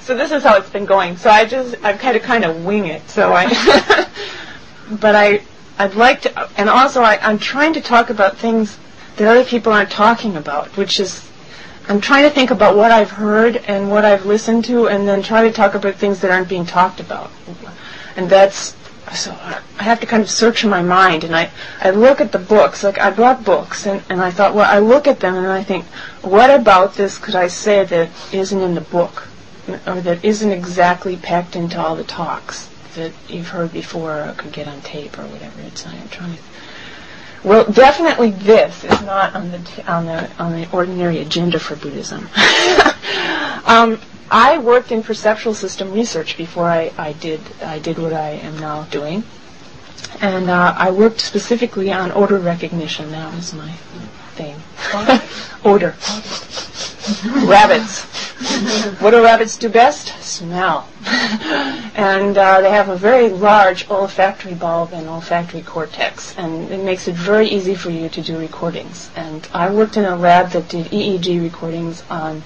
So this is how it's been going. So I kind of wing it. So I'd like to, and also I'm trying to talk about things that other people aren't talking about, which is, I'm trying to think about what I've heard and what I've listened to, and then try to talk about things that aren't being talked about. And that's, so I have to kind of search in my mind, and I look at the books, like I brought books, and I thought, well, I look at them and I think, what about this could I say that isn't in the book, or that isn't exactly packed into all the talks that you've heard before or could get on tape or whatever. I'm trying to. Well, definitely this is not on the ordinary agenda for Buddhism. I worked in perceptual system research before I did what I am now doing, and I worked specifically on odor recognition. That was my thing. Odor. Rabbits. What do rabbits do best? Smell. And they have a very large olfactory bulb and olfactory cortex, and it makes it very easy for you to do recordings. And I worked in a lab that did EEG recordings on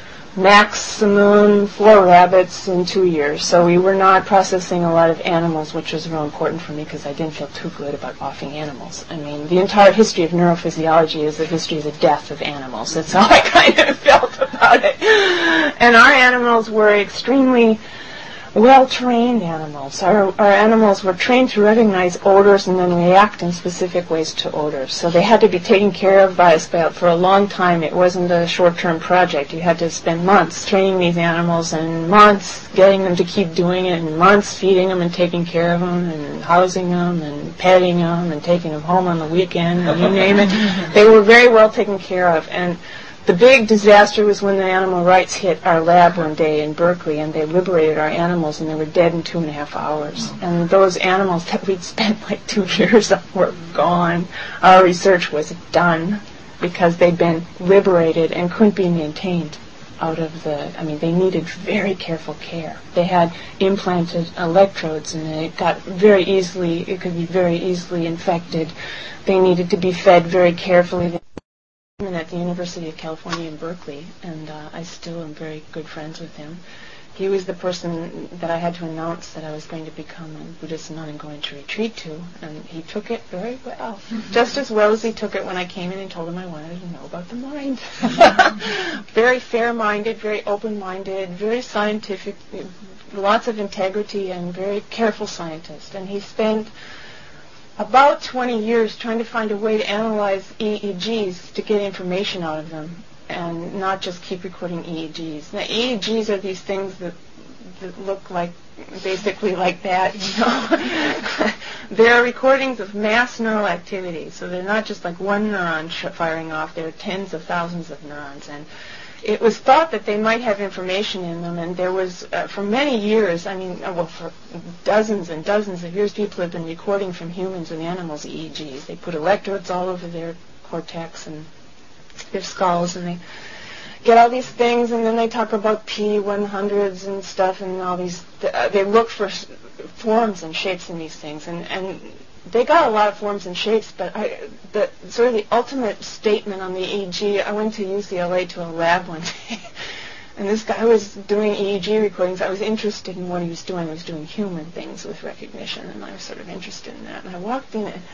maximum 4 rabbits in 2 years. So we were not processing a lot of animals, which was real important for me because I didn't feel too good about offing animals. I mean, the entire history of neurophysiology is the history of the death of animals. That's how I kind of felt about it. And our animals were extremely well-trained animals. Our animals were trained to recognize odors and then react in specific ways to odors. So they had to be taken care of by us for a long time. It wasn't a short-term project. You had to spend months training these animals and months getting them to keep doing it and months feeding them and taking care of them and housing them and petting them and taking them home on the weekend and you name it. They were very well taken care of. And the big disaster was when the animal rights hit our lab one day in Berkeley, and they liberated our animals, and they were dead in 2.5 hours. And those animals that we'd spent like 2 years on were gone. Our research was done because they'd been liberated and couldn't be maintained out of they needed very careful care. They had implanted electrodes, and it could be very easily infected. They needed to be fed very carefully. At the University of California in Berkeley, and I still am very good friends with him. He was the person that I had to announce that I was going to become a Buddhist nun and going to retreat to, and he took it very well. Just as well as he took it when I came in and told him I wanted to know about the mind. Very fair-minded, very open-minded, very scientific, lots of integrity, and very careful scientist. And he spent about 20 years trying to find a way to analyze EEGs to get information out of them and not just keep recording EEGs. Now, EEGs are these things that look like, basically like that, They're recordings of mass neural activity, so they're not just like one neuron firing off, they're tens of thousands of neurons. And it was thought that they might have information in them, and there was, for many years, for dozens and dozens of years, people have been recording from humans and animals EEGs. They put electrodes all over their cortex and their skulls, and they get all these things, and then they talk about P100s and stuff, and all these, they look for forms and shapes in these things, and they got a lot of forms and shapes, but the ultimate statement on the EEG, I went to UCLA to a lab one day, and this guy was doing EEG recordings. I was interested in what he was doing. He was doing human things with recognition, and I was sort of interested in that. And I walked in, and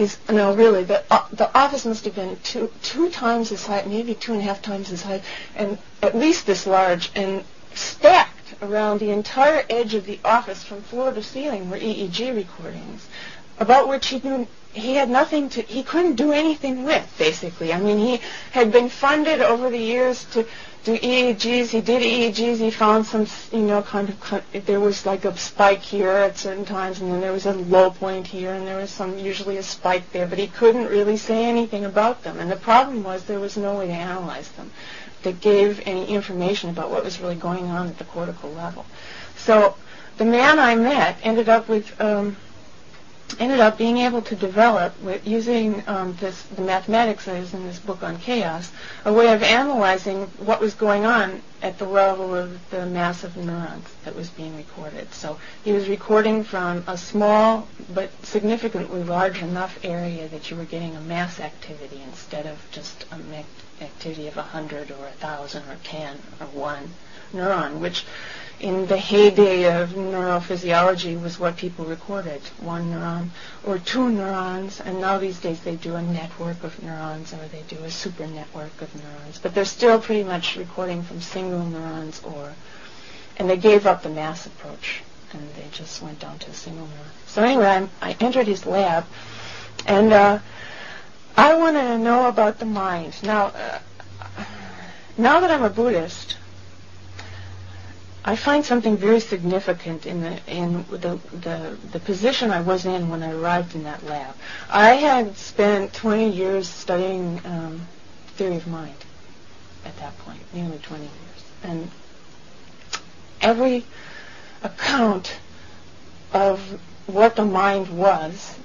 the office must have been two times as high, maybe 2.5 times as high, and at least this large, and stacked around the entire edge of the office from floor to ceiling were EEG recordings, about which he had nothing to, he couldn't do anything with, basically. He had been funded over the years to do EEGs. He did EEGs. He found some, there was like a spike here at certain times, and then there was a low point here, and there was usually a spike there, but he couldn't really say anything about them. And the problem was there was no way to analyze them that gave any information about what was really going on at the cortical level. So the man I met ended up being able to develop, using the mathematics that is in this book on chaos, a way of analyzing what was going on at the level of the mass of neurons that was being recorded. So he was recording from a small but significantly large enough area that you were getting a mass activity instead of just an activity of 100 or 1,000 or 10 or 1 neuron, which in the heyday of neurophysiology was what people recorded, one neuron or two neurons, and now these days they do a network of neurons or they do a super network of neurons, but they're still pretty much recording from single neurons and they gave up the mass approach and they just went down to a single neuron. So anyway, I entered his lab and I wanted to know about the mind. Now that I'm a Buddhist, I find something very significant in the position I was in when I arrived in that lab. I had spent 20 years studying theory of mind at that point, nearly 20 years. And every account of what the mind was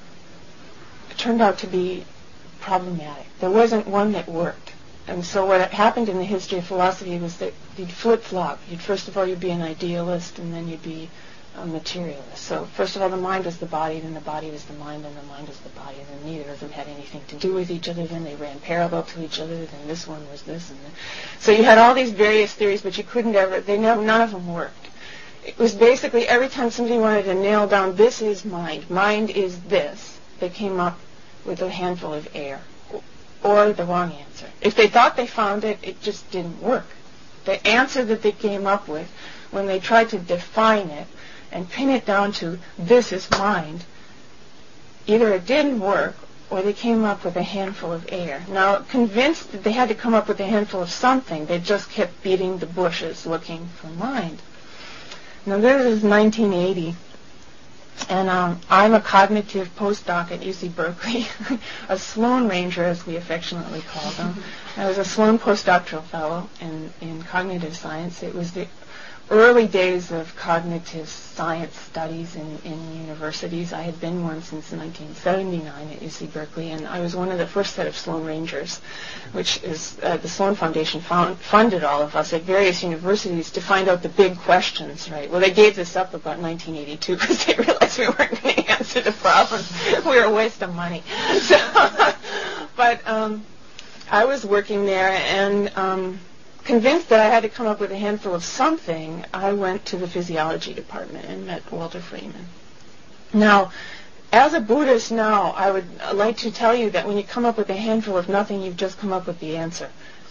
turned out to be problematic. There wasn't one that worked. And so what happened in the history of philosophy was that you'd flip-flop. First of all, you'd be an idealist, and then you'd be a materialist. So first of all, the mind was the body, then the body was the mind, then the mind was the body, and then neither of them had anything to do with each other. Then they ran parallel to each other. Then this one was this, and then. So you had all these various theories, but you couldn't ever. None of them worked. It was basically every time somebody wanted to nail down this is mind, mind is this, they came up with a handful of air. Or the wrong answer. If they thought they found it, it just didn't work. The answer that they came up with, when they tried to define it and pin it down to this is mind, either it didn't work or they came up with a handful of air. Now, convinced that they had to come up with a handful of something, they just kept beating the bushes looking for mind. Now, this is 1980. And I'm a cognitive postdoc at UC Berkeley, a Sloan Ranger, as we affectionately call them. I was a Sloan postdoctoral fellow in cognitive science. It was the early days of cognitive science studies in universities. I had been one since 1979 at UC Berkeley, and I was one of the first set of Sloan Rangers, which is the Sloan Foundation funded all of us at various universities to find out the big questions, right? Well, they gave this up about 1982 because they realized we weren't going to answer the problems. We were a waste of money. So, but I was working there, and convinced that I had to come up with a handful of something, I went to the physiology department and met Walter Freeman. Now, as a Buddhist now, I would like to tell you that when you come up with a handful of nothing, you've just come up with the answer.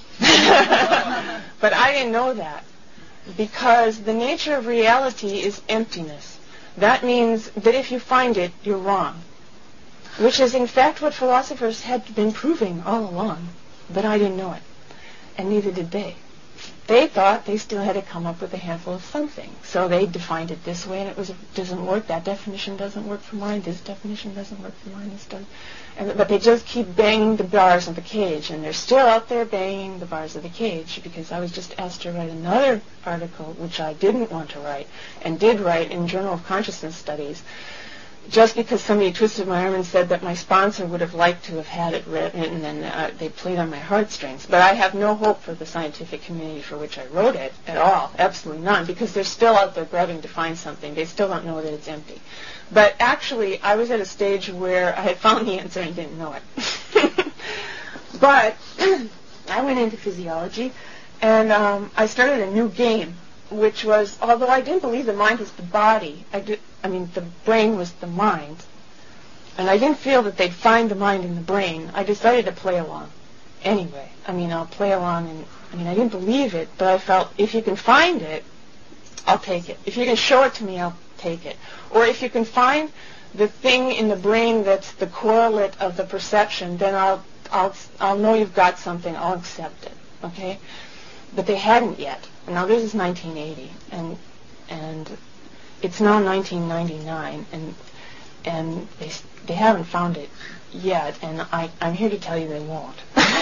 But I didn't know that, because the nature of reality is emptiness. That means that if you find it, you're wrong, which is in fact what philosophers had been proving all along, but I didn't know it. And neither did they. They thought they still had to come up with a handful of something. So they defined it this way, and it doesn't work. That definition doesn't work for mine. This definition doesn't work for mine. This doesn't. But they just keep banging the bars of the cage, and they're still out there banging the bars of the cage, because I was just asked to write another article, which I didn't want to write, and did write in Journal of Consciousness Studies, just because somebody twisted my arm and said that my sponsor would have liked to have had it written, and they played on my heartstrings. But I have no hope for the scientific community for which I wrote it at all, absolutely none, because they're still out there grabbing to find something. They still don't know that it's empty. But actually, I was at a stage where I had found the answer and didn't know it. But I went into physiology, and I started a new game, which was, although I didn't believe the mind was the body, the brain was the mind, and I didn't feel that they'd find the mind in the brain, I decided to play along anyway. I'll play along, and I didn't believe it, but I felt if you can find it, I'll take it. If you can show it to me, I'll take it. Or if you can find the thing in the brain that's the correlate of the perception, then I'll know you've got something, I'll accept it, okay? But they hadn't yet. Now this is 1980, and it's now 1999, and they haven't found it yet, and I'm here to tell you they won't.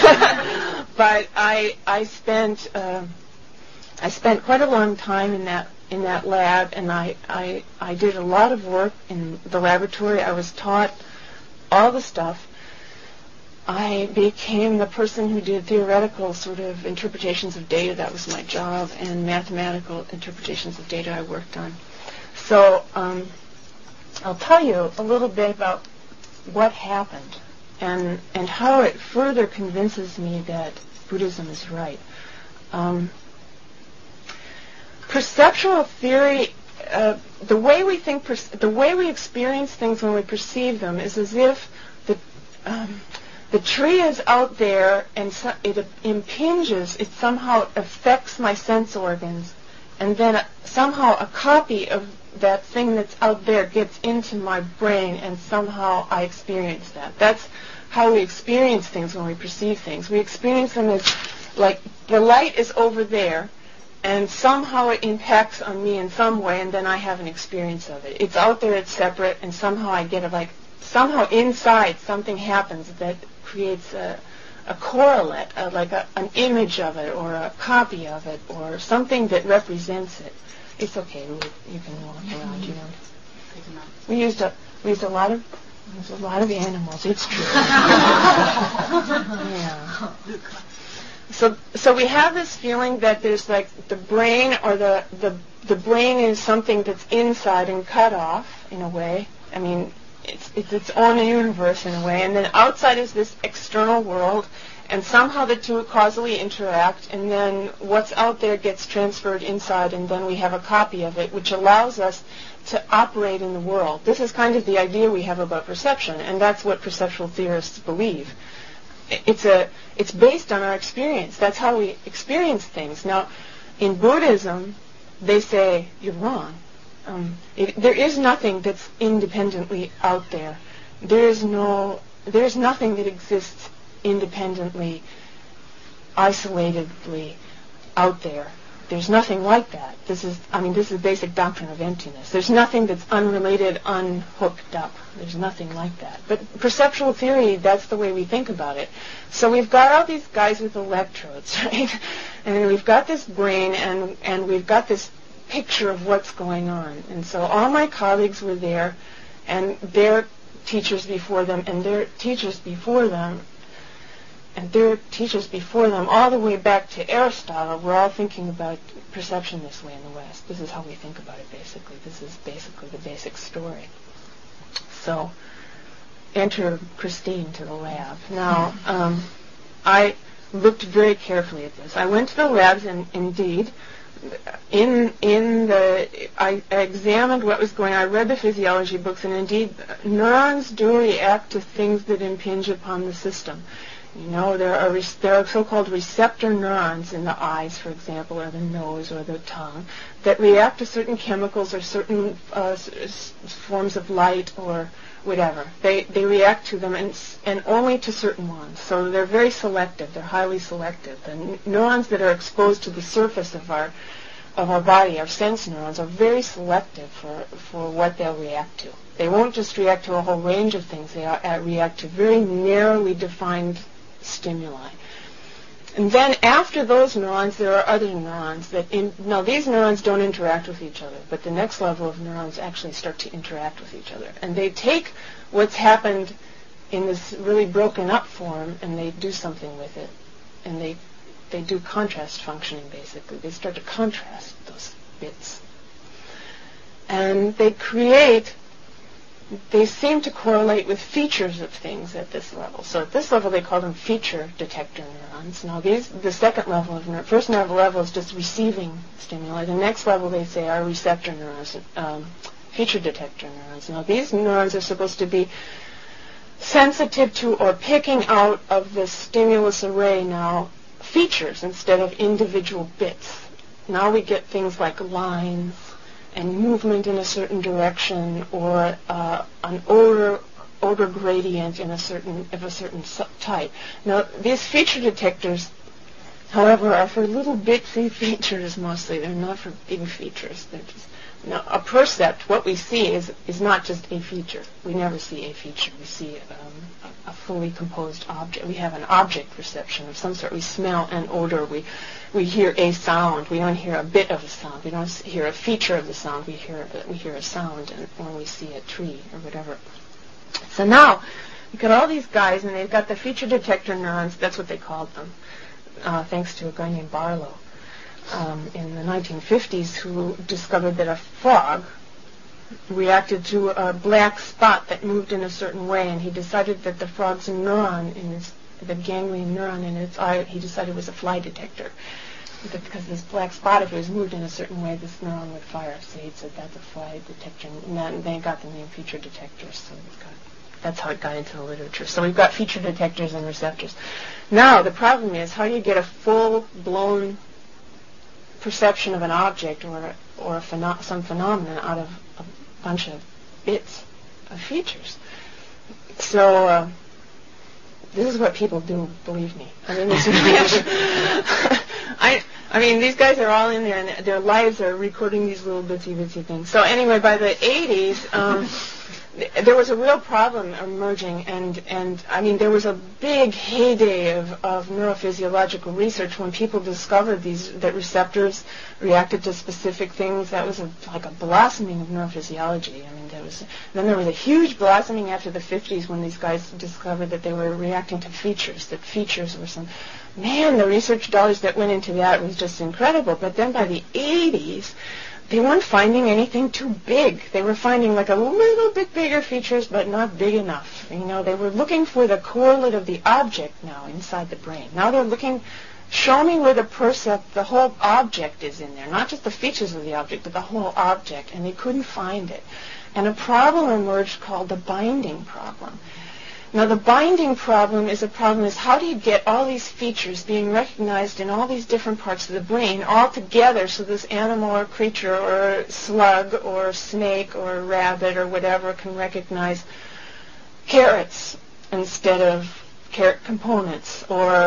But I spent quite a long time in that lab, and I did a lot of work in the laboratory. I was taught all the stuff. I became the person who did theoretical sort of interpretations of data. That was my job, and mathematical interpretations of data I worked on. So I'll tell you a little bit about what happened and how it further convinces me that Buddhism is right. perceptual theory, the way we think, the way we experience things when we perceive them is as if the tree is out there and it impinges, it somehow affects my sense organs, and then somehow a copy of that thing that's out there gets into my brain, and somehow I experience that. That's how we experience things when we perceive things. We experience them as like the light is over there, and somehow it impacts on me in some way, and then I have an experience of it. It's out there, it's separate, and somehow I get it, like somehow inside something happens that creates a correlate, an image of it, or a copy of it, or something that represents it. It's okay. You can walk around. You know. We used a lot of animals. It's true. Yeah. So we have this feeling that there's like the brain, or the brain is something that's inside and cut off in a way. I mean, it's its own universe in a way, and then outside is this external world, and somehow the two causally interact, and then what's out there gets transferred inside, and then we have a copy of it, which allows us to operate in the world. This is kind of the idea we have about perception, and that's what perceptual theorists believe. It's based on our experience. That's how we experience things. Now, in Buddhism, they say you're wrong. There is nothing that's independently out there. There's nothing that exists independently, isolatedly out there. There's nothing like that. This is basic doctrine of emptiness. There's nothing that's unrelated, unhooked up. There's nothing like that. But perceptual theory, that's the way we think about it. So we've got all these guys with electrodes, right? And we've got this brain, and we've got this picture of what's going on. And so all my colleagues were there, and their teachers before them, and their teachers before them, and their teachers before them, all the way back to Aristotle. We're all thinking about perception this way in the West. This is how we think about it, basically. This is basically the basic story. So, enter Christine to the lab. Now, I looked very carefully at this. I went to the labs, and indeed, I examined what was going on. I read the physiology books, and indeed, neurons do react to things that impinge upon the system. You know, there are so-called receptor neurons in the eyes, for example, or the nose, or the tongue, that react to certain chemicals or certain forms of light or whatever. They react to them, and only to certain ones. So they're very selective. They're highly selective. The neurons that are exposed to the surface of our body, our sense neurons, are very selective for what they'll react to. They won't just react to a whole range of things. They react to very narrowly defined stimuli. And then after those neurons, there are other neurons now these neurons don't interact with each other, but the next level of neurons actually start to interact with each other. And they take what's happened in this really broken up form, and they do something with it. And they do contrast functioning, basically. They start to contrast those bits. And they seem to correlate with features of things at this level. So at this level, they call them feature detector neurons. Now, the second level of first level is just receiving stimuli. The next level, they say, are receptor neurons, feature detector neurons. Now, these neurons are supposed to be sensitive to or picking out of the stimulus array now features instead of individual bits. Now we get things like lines and movement in a certain direction, or an odor gradient of a certain type. Now, these feature detectors, however, are for little bitsy features mostly. They're not for big features. They're just a percept. What we see is not just a feature. We never see a feature. We see a fully composed object. We have an object perception of some sort. We smell an odor. We hear a sound. We don't hear a bit of a sound. We don't hear a feature of the sound. We hear a sound when we see a tree or whatever. So now you've got all these guys, and they've got the feature detector neurons. That's what they called them, thanks to a guy named Barlow in the 1950s, who discovered that a frog reacted to a black spot that moved in a certain way, and he decided that the frog's neuron the ganglion neuron in its eye, he decided was a fly detector. because this black spot, if it was moved in a certain way, this neuron would fire. So he said that's a fly detector, and they got the name feature detectors. So that's how it got into the literature. So we've got feature detectors and receptors. Now the problem is, how do you get a full-blown perception of an object or some phenomenon out of a bunch of bits of features? So this is what people do, believe me. I mean, this is I mean, these guys are all in there, and their lives are recording these little bitsy things. So anyway, by the 80s, there was a real problem emerging, and I mean, there was a big heyday of neurophysiological research when people discovered that receptors reacted to specific things. That was like a blossoming of neurophysiology. I mean, then there was a huge blossoming after the 50s when these guys discovered that they were reacting to features, that features were some... Man, the research dollars that went into that was just incredible. But then by the 80s, they weren't finding anything too big. They were finding like a little bit bigger features, but not big enough. You know, they were looking for the correlate of the object now inside the brain. Now they're looking, show me where the whole object is in there, not just the features of the object, but the whole object, and they couldn't find it. And a problem emerged called the binding problem. Now, the binding problem is how do you get all these features being recognized in all these different parts of the brain all together so this animal or creature or slug or snake or rabbit or whatever can recognize carrots instead of carrot components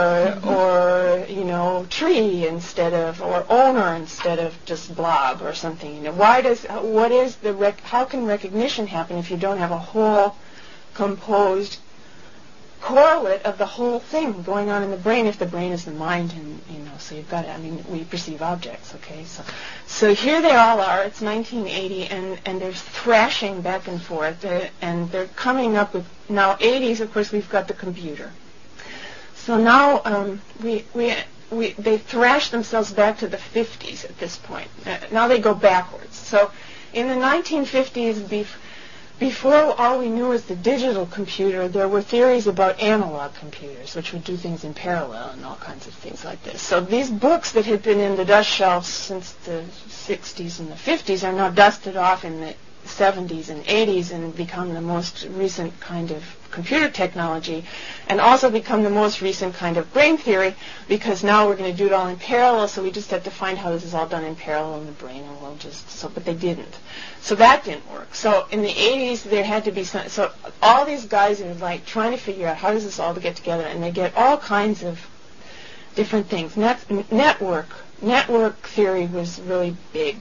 or you know, tree instead of, or owner instead of just blob or something. You know, how can recognition happen if you don't have a whole composed correlate of the whole thing going on in the brain, if the brain is the mind, and you know, so you've got, I mean, we perceive objects, okay? So here they all are, it's 1980, and they're thrashing back and forth, and they're coming up with, now 80s, of course, we've got the computer. So now they thrash themselves back to the 50s at this point. Now they go backwards. So in the 1950s, before all we knew was the digital computer, there were theories about analog computers, which would do things in parallel and all kinds of things like this. So these books that had been in the dust shelves since the 60s and the 50s are now dusted off in the 70s and 80s and become the most recent kind of computer technology, and also become the most recent kind of brain theory, because now we're going to do it all in parallel, so we just have to find how this is all done in parallel in the brain, and we'll just, so, but they didn't. So that didn't work. So in the 80s, there had to be some, so all these guys are like trying to figure out how does this all get together, and they get all kinds of different things. Network theory was really big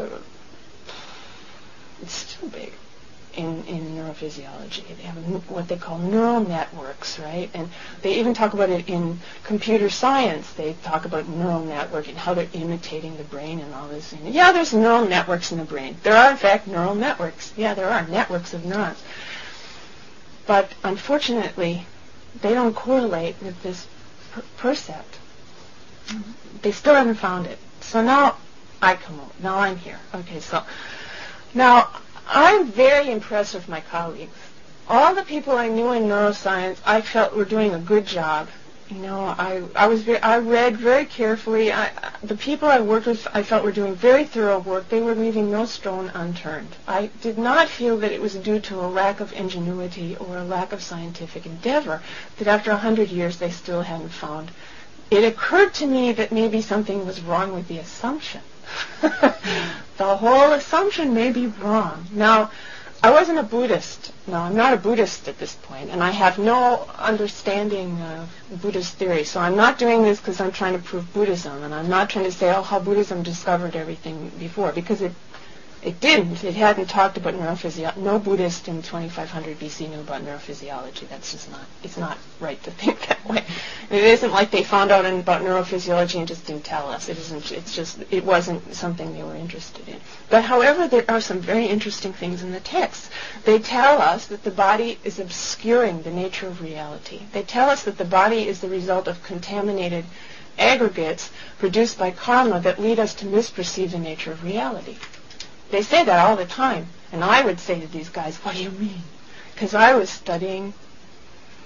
it's still big in neurophysiology. They have what they call neural networks, right? And they even talk about it in computer science. They talk about neural network and how they're imitating the brain and all this. And yeah, there's neural networks in the brain. There are, in fact, neural networks. Yeah, there are networks of neurons. But unfortunately, they don't correlate with this percept. They still haven't found it. So now I come over. Now I'm here. Okay, so now I'm very impressed with my colleagues. All the people I knew in neuroscience, I felt were doing a good job. You know, I read very carefully. The people I worked with, I felt were doing very thorough work. They were leaving no stone unturned. I did not feel that it was due to a lack of ingenuity or a lack of scientific endeavor that after 100 years they still hadn't found. It occurred to me that maybe something was wrong with the assumption. The whole assumption may be wrong. Now, I wasn't a Buddhist. No, I'm not a Buddhist at this point, and I have no understanding of Buddhist theory. So I'm not doing this because I'm trying to prove Buddhism, and I'm not trying to say, how Buddhism discovered everything before, because it didn't. It hadn't talked about neurophysiology. No Buddhist in 2500 BC knew about neurophysiology. That's just not, it's not right to think that way. And it isn't like they found out about neurophysiology and just didn't tell us. It isn't, it's just, it wasn't something they were interested in. But however, there are some very interesting things in the text. They tell us that the body is obscuring the nature of reality. They tell us that the body is the result of contaminated aggregates produced by karma that lead us to misperceive the nature of reality. They say that all the time. And I would say to these guys, what do you mean? Because I was studying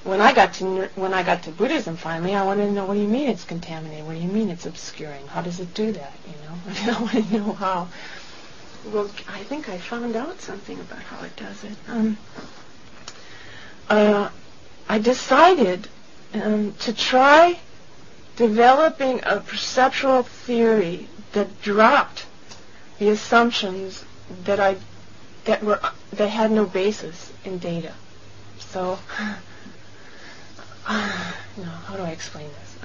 when I got to Buddhism finally, I wanted to know, what do you mean it's contaminated? What do you mean it's obscuring? How does it do that? I want to know how. Well, I think I found out something about how it does it. I decided to try developing a perceptual theory that dropped the assumptions that had no basis in data. So, how do I explain this?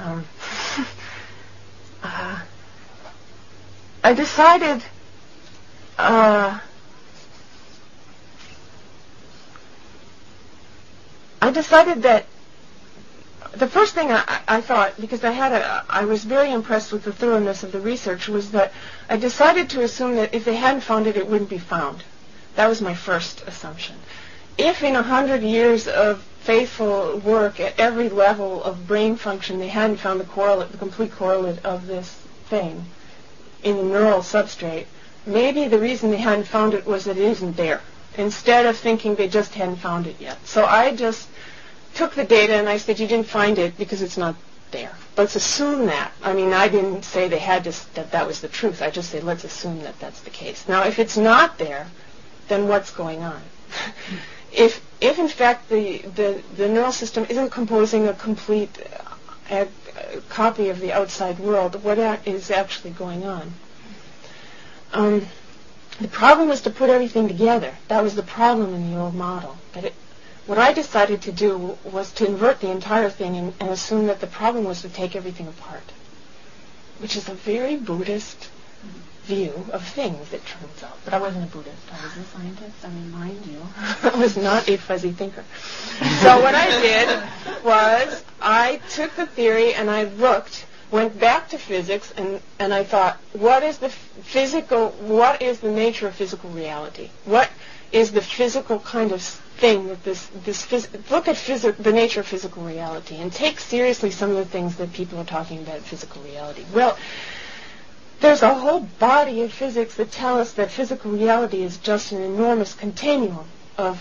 I decided. I decided that the first thing I thought, because I was very impressed with the thoroughness of the research, was that I decided to assume that if they hadn't found it, it wouldn't be found. That was my first assumption. If in 100 years of faithful work at every level of brain function, they hadn't found the complete correlate of this thing in the neural substrate, maybe the reason they hadn't found it was that it isn't there, instead of thinking they just hadn't found it yet. So I just took the data and I said, you didn't find it because it's not there. Let's assume that. I mean, I didn't say they had that was the truth. I just said, let's assume that that's the case. Now, if it's not there, then what's going on? If in fact the neural system isn't composing a complete copy of the outside world, what is actually going on? The problem was to put everything together. That was the problem in the old model. But what I decided to do was to invert the entire thing and assume that the problem was to take everything apart, which is a very Buddhist view of things, it turns out. But I wasn't a Buddhist. I was a scientist. I mean, mind you, I was not a fuzzy thinker. So what I did was I took the theory and I went back to physics, and I thought, what is the nature of physical reality? What is the physical kind of thing that look at the nature of physical reality and take seriously some of the things that people are talking about physical reality. Well, there's a whole body of physics that tell us that physical reality is just an enormous continuum of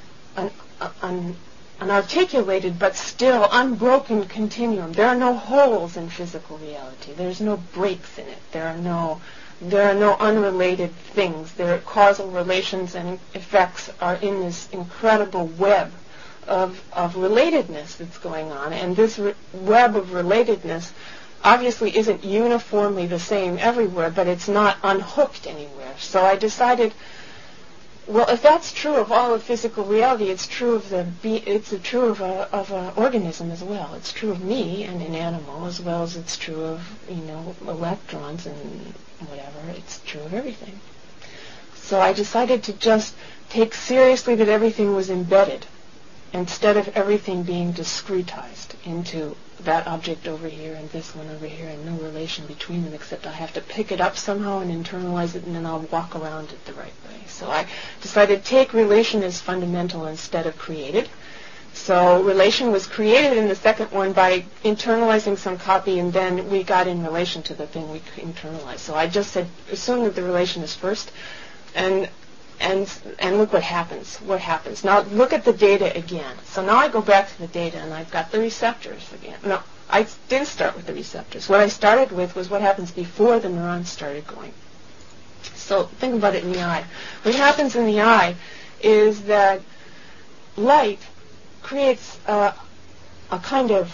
an articulated but still unbroken continuum. There are no holes in physical reality. There's no breaks in it. There are no unrelated things. Their causal relations and effects are in this incredible web of relatedness that's going on. And this web of relatedness obviously isn't uniformly the same everywhere, but it's not unhooked anywhere. So I decided, well, if that's true of all of physical reality, it's true of an organism as well. It's true of me and an animal, as well as it's true of electrons and whatever. It's true of everything. So I decided to just take seriously that everything was embedded, instead of everything being discretized into that object over here and this one over here and no relation between them, except I have to pick it up somehow and internalize it, and then I'll walk around it the right way. So I decided to take relation as fundamental instead of created. So relation was created in the second one by internalizing some copy, and then we got in relation to the thing we internalized. So I just said, assume that the relation is first, and look what happens. What happens? Now look at the data again. So now I go back to the data, and I've got the receptors again. No, I didn't start with the receptors. What I started with was what happens before the neurons started going. So think about it in the eye. What happens in the eye is that light creates a kind of,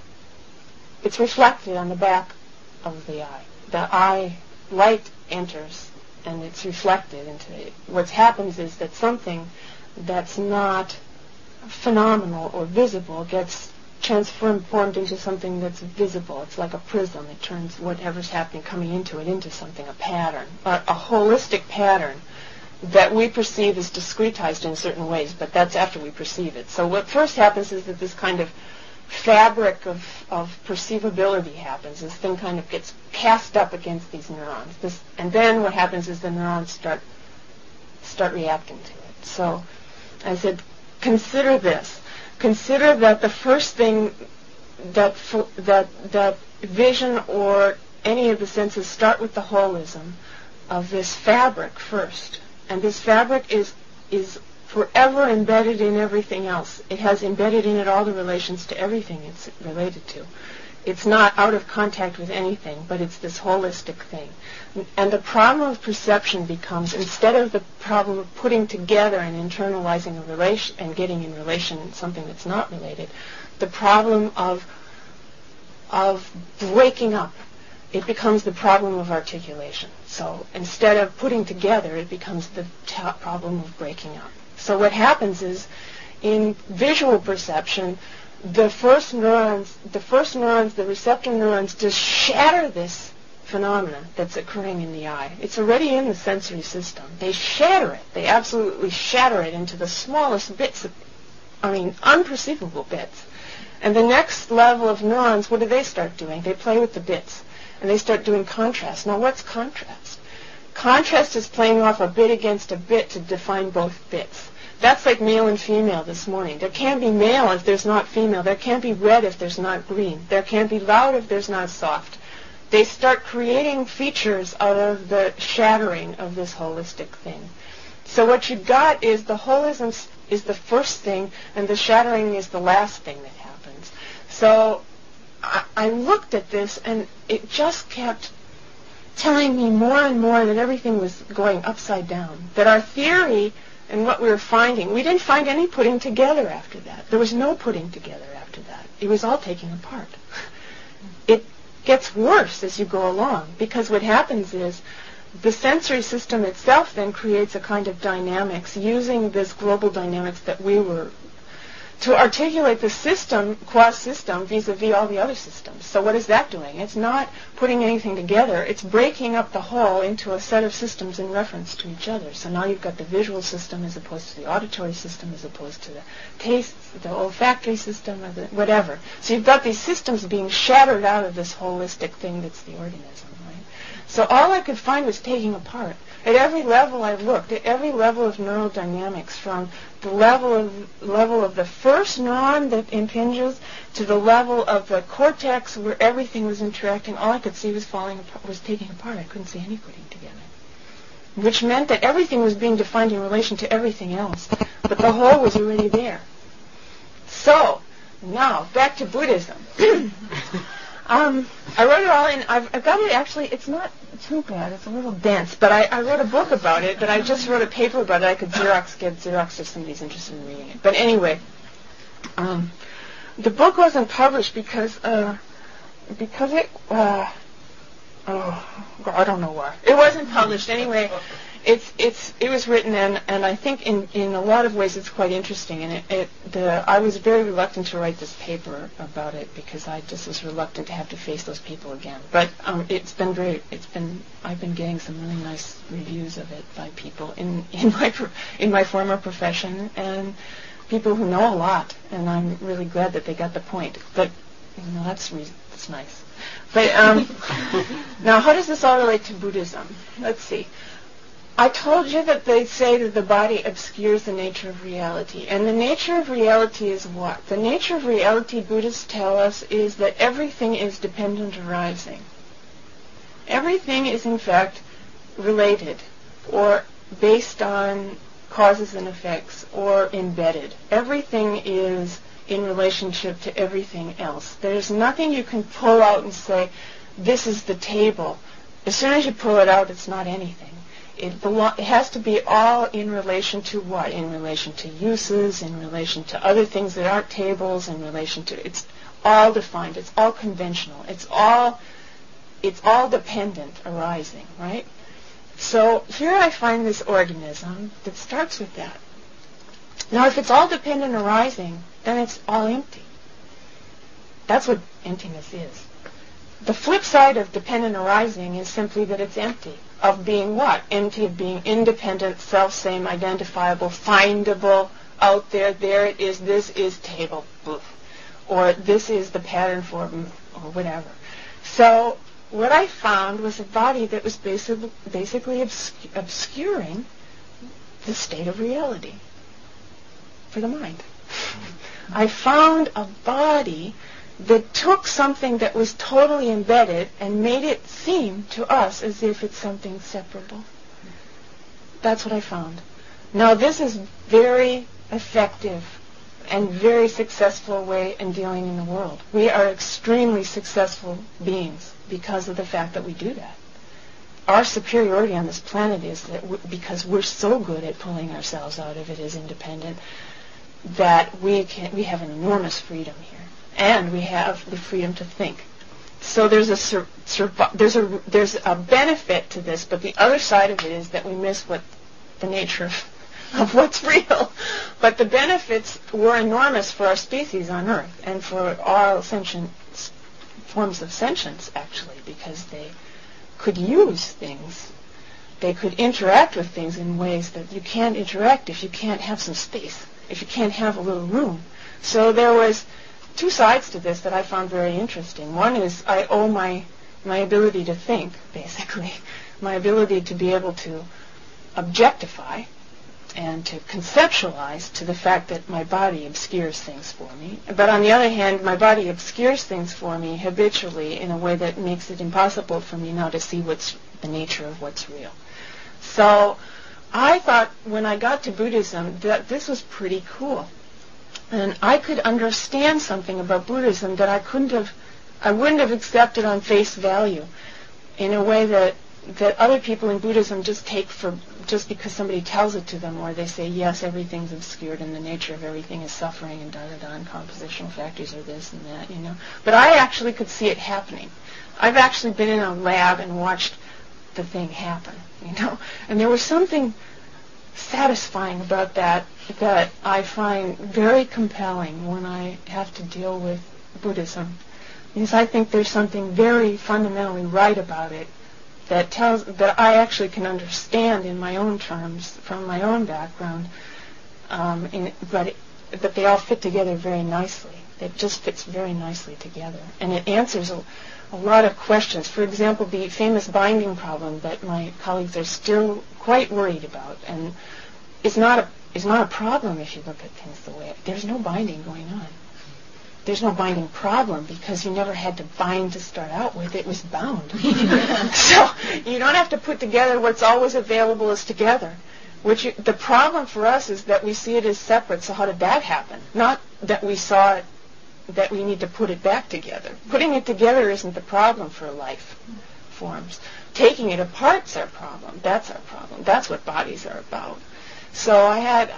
it's reflected on the back of the eye. The eye, light enters and it's reflected into it. What happens is that something that's not phenomenal or visible gets transformed into something that's visible. It's like a prism. It turns whatever's happening coming into it into something, a pattern, a holistic pattern that we perceive as discretized in certain ways, but that's after we perceive it. So what first happens is that this kind of fabric of perceivability happens. This thing kind of gets cast up against these neurons. And then what happens is the neurons start reacting to it. So I said, consider this. Consider that the first thing that vision or any of the senses start with the holism of this fabric first. And this fabric is forever embedded in everything else. It has embedded in it all the relations to everything it's related to. It's not out of contact with anything, but it's this holistic thing. And the problem of perception becomes, instead of the problem of putting together and internalizing a relation and getting in relation something that's not related, the problem of breaking up. It becomes the problem of articulation. So instead of putting together, it becomes the problem of breaking up. So what happens is, in visual perception, the receptor neurons just shatter this phenomenon that's occurring in the eye. It's already in the sensory system. They shatter it. They absolutely shatter it into the smallest bits, unperceivable bits. And the next level of neurons, what do they start doing? They play with the bits, and they start doing contrast. Now, what's contrast? Contrast is playing off a bit against a bit to define both bits. That's like male and female this morning. There can't be male if there's not female. There can't be red if there's not green. There can't be loud if there's not soft. They start creating features out of the shattering of this holistic thing. So what you've got is the holism is the first thing, and the shattering is the last thing that happens. So I looked at this, and it just kept telling me more and more that everything was going upside down, that our theory and what we were finding, we didn't find any putting together after that. There was no putting together after that. It was all taking apart. It gets worse as you go along, because what happens is the sensory system itself then creates a kind of dynamics using this global dynamics that we were to articulate the system, qua-system, vis-a-vis all the other systems. So what is that doing? It's not putting anything together. It's breaking up the whole into a set of systems in reference to each other. So now you've got the visual system as opposed to the auditory system, as opposed to the taste, the olfactory system, or the whatever. So you've got these systems being shattered out of this holistic thing that's the organism, right? So all I could find was taking apart. At every level I looked, at every level of neurodynamics, from the level of the first neuron that impinges to the level of the cortex where everything was interacting, all I could see was falling apart, was taking apart. I couldn't see any putting together. Which meant that everything was being defined in relation to everything else, but the whole was already there. So, now, back to Buddhism. I wrote it all in. I've got it, actually, it's not too bad. It's a little dense, but I wrote a book about it, but I just wrote a paper about it. I could get Xerox if somebody's interested in reading it. But anyway, the book wasn't published because it, I don't know why. It wasn't published. Anyway, it was written, and I think in a lot of ways it's quite interesting. And I was very reluctant to write this paper about it because I just was reluctant to have to face those people again. But I've been getting some really nice reviews of it by people in my former profession, and people who know a lot, and I'm really glad that they got the point. But that's nice. But now, how does this all relate to Buddhism? Let's see. I told you that they say that the body obscures the nature of reality. And the nature of reality is what? The nature of reality, Buddhists tell us, is that everything is dependent arising. Everything is, in fact, related or based on causes and effects or embedded. Everything is in relationship to everything else. There's nothing you can pull out and say, this is the table. As soon as you pull it out, it's not anything. It has to be all in relation to what? In relation to uses, in relation to other things that aren't tables, in relation to, it's all defined, it's all conventional, it's all dependent arising, right? So here I find this organism that starts with that. Now if it's all dependent arising, then it's all empty. That's what emptiness is. The flip side of dependent arising is simply that it's empty. Of being what? Empty of being independent, self-same, identifiable, findable, out there, there it is, this is table, or this is the pattern form, or whatever. So what I found was a body that was basically obscuring the state of reality for the mind. I found a body that took something that was totally embedded and made it seem to us as if it's something separable. That's what I found. Now, this is very effective and very successful way in dealing in the world. We are extremely successful beings because of the fact that we do that. Our superiority on this planet is that because we're so good at pulling ourselves out of it as independent, that we have an enormous freedom here, and we have the freedom to think. So there's a benefit to this, but the other side of it is that we miss what the nature of what's real. But the benefits were enormous for our species on Earth and for all sentient forms of sentience, actually, because they could use things. They could interact with things in ways that you can't interact if you can't have some space, if you can't have a little room. So there was two sides to this that I found very interesting. One is I owe my ability to think, basically, my ability to be able to objectify and to conceptualize to the fact that my body obscures things for me. But on the other hand, my body obscures things for me habitually in a way that makes it impossible for me now to see what's the nature of what's real. So I thought when I got to Buddhism that this was pretty cool. And I could understand something about Buddhism that I wouldn't have accepted on face value in a way that other people in Buddhism just take for just because somebody tells it to them, or they say, yes, everything's obscured and the nature of everything is suffering and da-da-da, and compositional factors are this and that, you know. But I actually could see it happening. I've actually been in a lab and watched the thing happen, you know. And there was something satisfying about that I find very compelling when I have to deal with Buddhism. Because I think there's something very fundamentally right about it that I actually can understand in my own terms from my own background, but they all fit together very nicely. It just fits very nicely together, and it answers a lot of questions. For example, the famous binding problem that my colleagues are still quite worried about, and it's not a problem if you look at things the way there's no binding going on. There's no binding problem because you never had to bind to start out with. It was bound. So you don't have to put together what's always available as together. The problem for us is that we see it as separate. So how did that happen? Not that we saw it, that we need to put it back together. Putting it together isn't the problem for life forms. Taking it apart's our problem. That's our problem. That's what bodies are about. So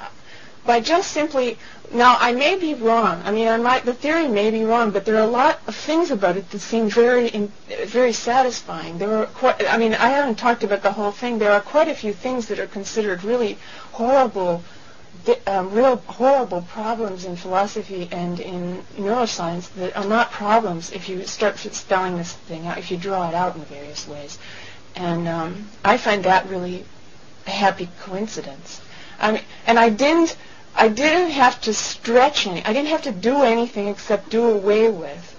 by just simply, now I may be wrong. I mean, the theory may be wrong, but there are a lot of things about it that seem very satisfying. I haven't talked about the whole thing. There are quite a few things that are considered really horrible, real horrible problems in philosophy and in neuroscience that are not problems if you start spelling this thing out, if you draw it out in various ways. And I find that really a happy coincidence. And I didn't have to stretch any. I didn't have to do anything except do away with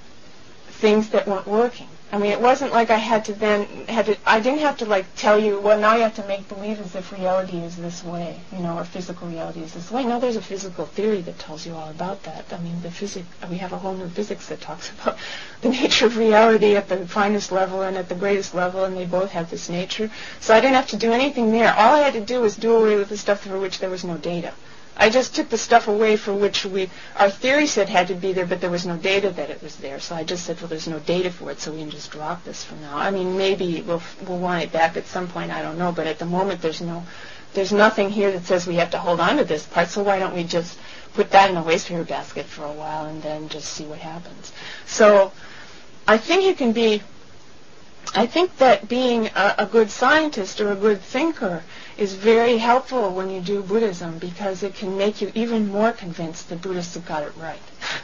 things that weren't working. I mean, it wasn't like I I didn't have to like tell you, well, now you have to make believe as if reality is this way, you know, or physical reality is this way. No, there's a physical theory that tells you all about that. I mean, we have a whole new physics that talks about the nature of reality at the finest level and at the greatest level, and they both have this nature. So I didn't have to do anything there. All I had to do was do away with the stuff for which there was no data. I just took the stuff away for which our theory said had to be there, but there was no data that it was there. So I just said, well, there's no data for it, so we can just drop this for now. I mean, maybe we'll want it back at some point, I don't know, but at the moment there's nothing here that says we have to hold on to this part, so why don't we just put that in a waste paper basket for a while and then just see what happens. So I think that being a good scientist or a good thinker is very helpful when you do Buddhism because it can make you even more convinced that Buddhists have got it right.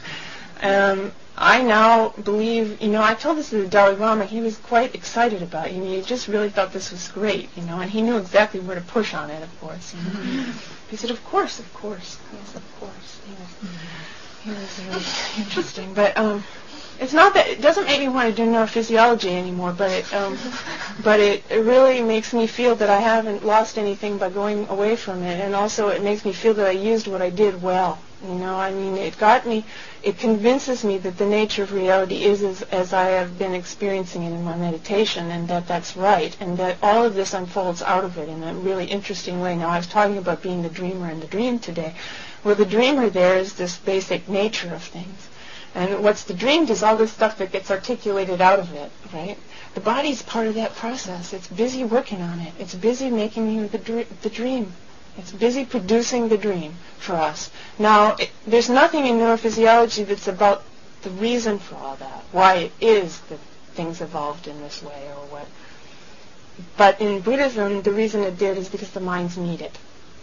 I now believe, I told this to the Dalai Lama, he was quite excited about it. He just really thought this was great, and he knew exactly where to push on it, of course. He said, of course. Yes, of course. He was really interesting. But It's not that it doesn't make me want to do neurophysiology anymore, but it really makes me feel that I haven't lost anything by going away from it, and also it makes me feel that I used what I did well. I mean, it convinces me that the nature of reality is as I have been experiencing it in my meditation, and that that's right, and that all of this unfolds out of it in a really interesting way. Now, I was talking about being the dreamer in the dream today. Well, the dreamer there is this basic nature of things. And what's the dreamed is all this stuff that gets articulated out of it, right? The body's part of that process. It's busy working on it. It's busy making you the dream. It's busy producing the dream for us. Now, there's nothing in neurophysiology that's about the reason for all that, why it is that things evolved in this way or what. But in Buddhism, the reason it did is because the minds need it.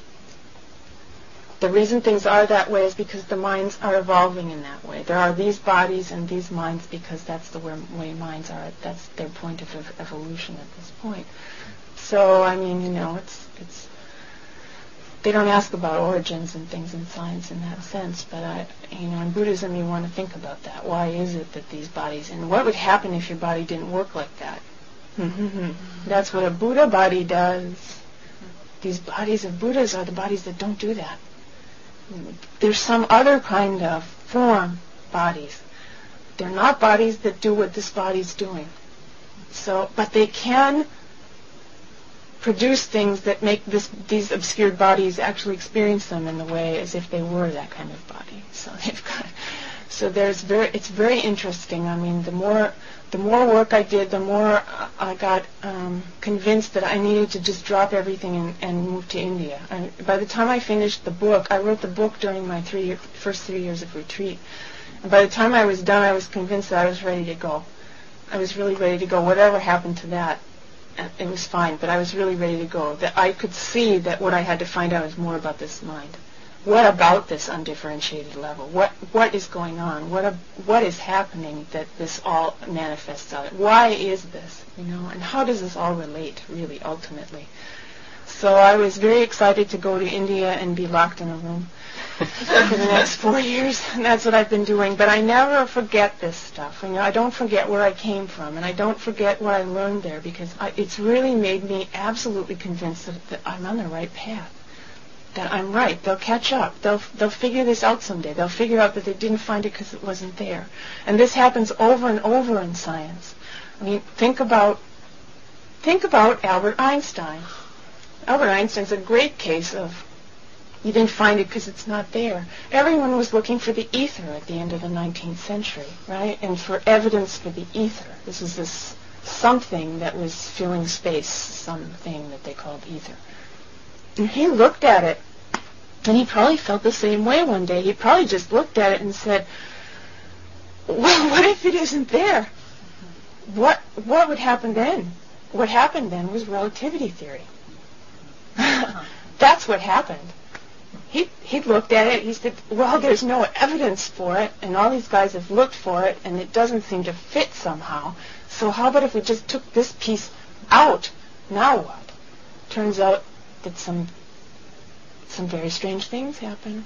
The reason things are that way is because the minds are evolving in that way. There are these bodies and these minds because that's the way minds are. That's their point of evolution at this point. So, I mean, it's they don't ask about origins and things in science in that sense, but in Buddhism you want to think about that. Why is it that these bodies, and what would happen if your body didn't work like that? That's what a Buddha body does. These bodies of Buddhas are the bodies that don't do that. There's some other kind of form bodies. They're not bodies that do what this body's doing. So, but they can produce things that make these obscured bodies actually experience them in the way as if they were that kind of body. So it's very interesting. I mean, the more work I did, the more I got convinced that I needed to just drop everything and move to India. By the time I finished the book, I wrote the book during my first 3 years of retreat. And by the time I was done, I was convinced that I was ready to go. I was really ready to go. Whatever happened to that, it was fine, but I was really ready to go. That I could see that what I had to find out was more about this mind. What about this undifferentiated level? What is going on? What is happening that this all manifests out? Why is this? And how does this all relate, really, ultimately? So I was very excited to go to India and be locked in a room for the next 4 years, and that's what I've been doing. But I never forget this stuff. I don't forget where I came from, and I don't forget what I learned there, because it's really made me absolutely convinced that I'm on the right path. That I'm right. They'll catch up. They'll figure this out someday. They'll figure out that they didn't find it because it wasn't there. And this happens over and over in science. I mean, think about Albert Einstein. Albert Einstein's a great case of you didn't find it because it's not there. Everyone was looking for the ether at the end of the 19th century, right? And for evidence for the ether. This is this something that was filling space, something that they called ether. And he looked at it, and he probably felt the same way one day. He probably just looked at it and said, well, what if it isn't there? What would happen then? What happened then was relativity theory. That's what happened. He looked at it, he said, well, there's no evidence for it, and all these guys have looked for it, and it doesn't seem to fit somehow. So how about if we just took this piece out? Now what? Turns out that some very strange things happen.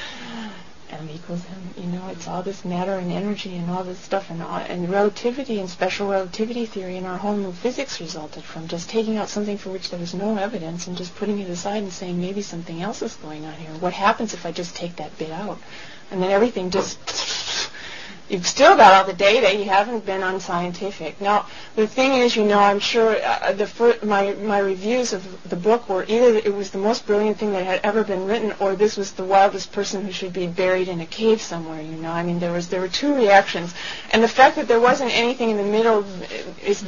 M equals M, it's all this matter and energy and all this stuff, and relativity and special relativity theory and our whole new physics resulted from just taking out something for which there was no evidence and just putting it aside and saying maybe something else is going on here. What happens if I just take that bit out? And then everything just... You've still got all the data. You haven't been unscientific. Now, the thing is, I'm sure my reviews of the book were either it was the most brilliant thing that had ever been written, or this was the wildest person who should be buried in a cave somewhere. I mean, there were two reactions, and the fact that there wasn't anything in the middle is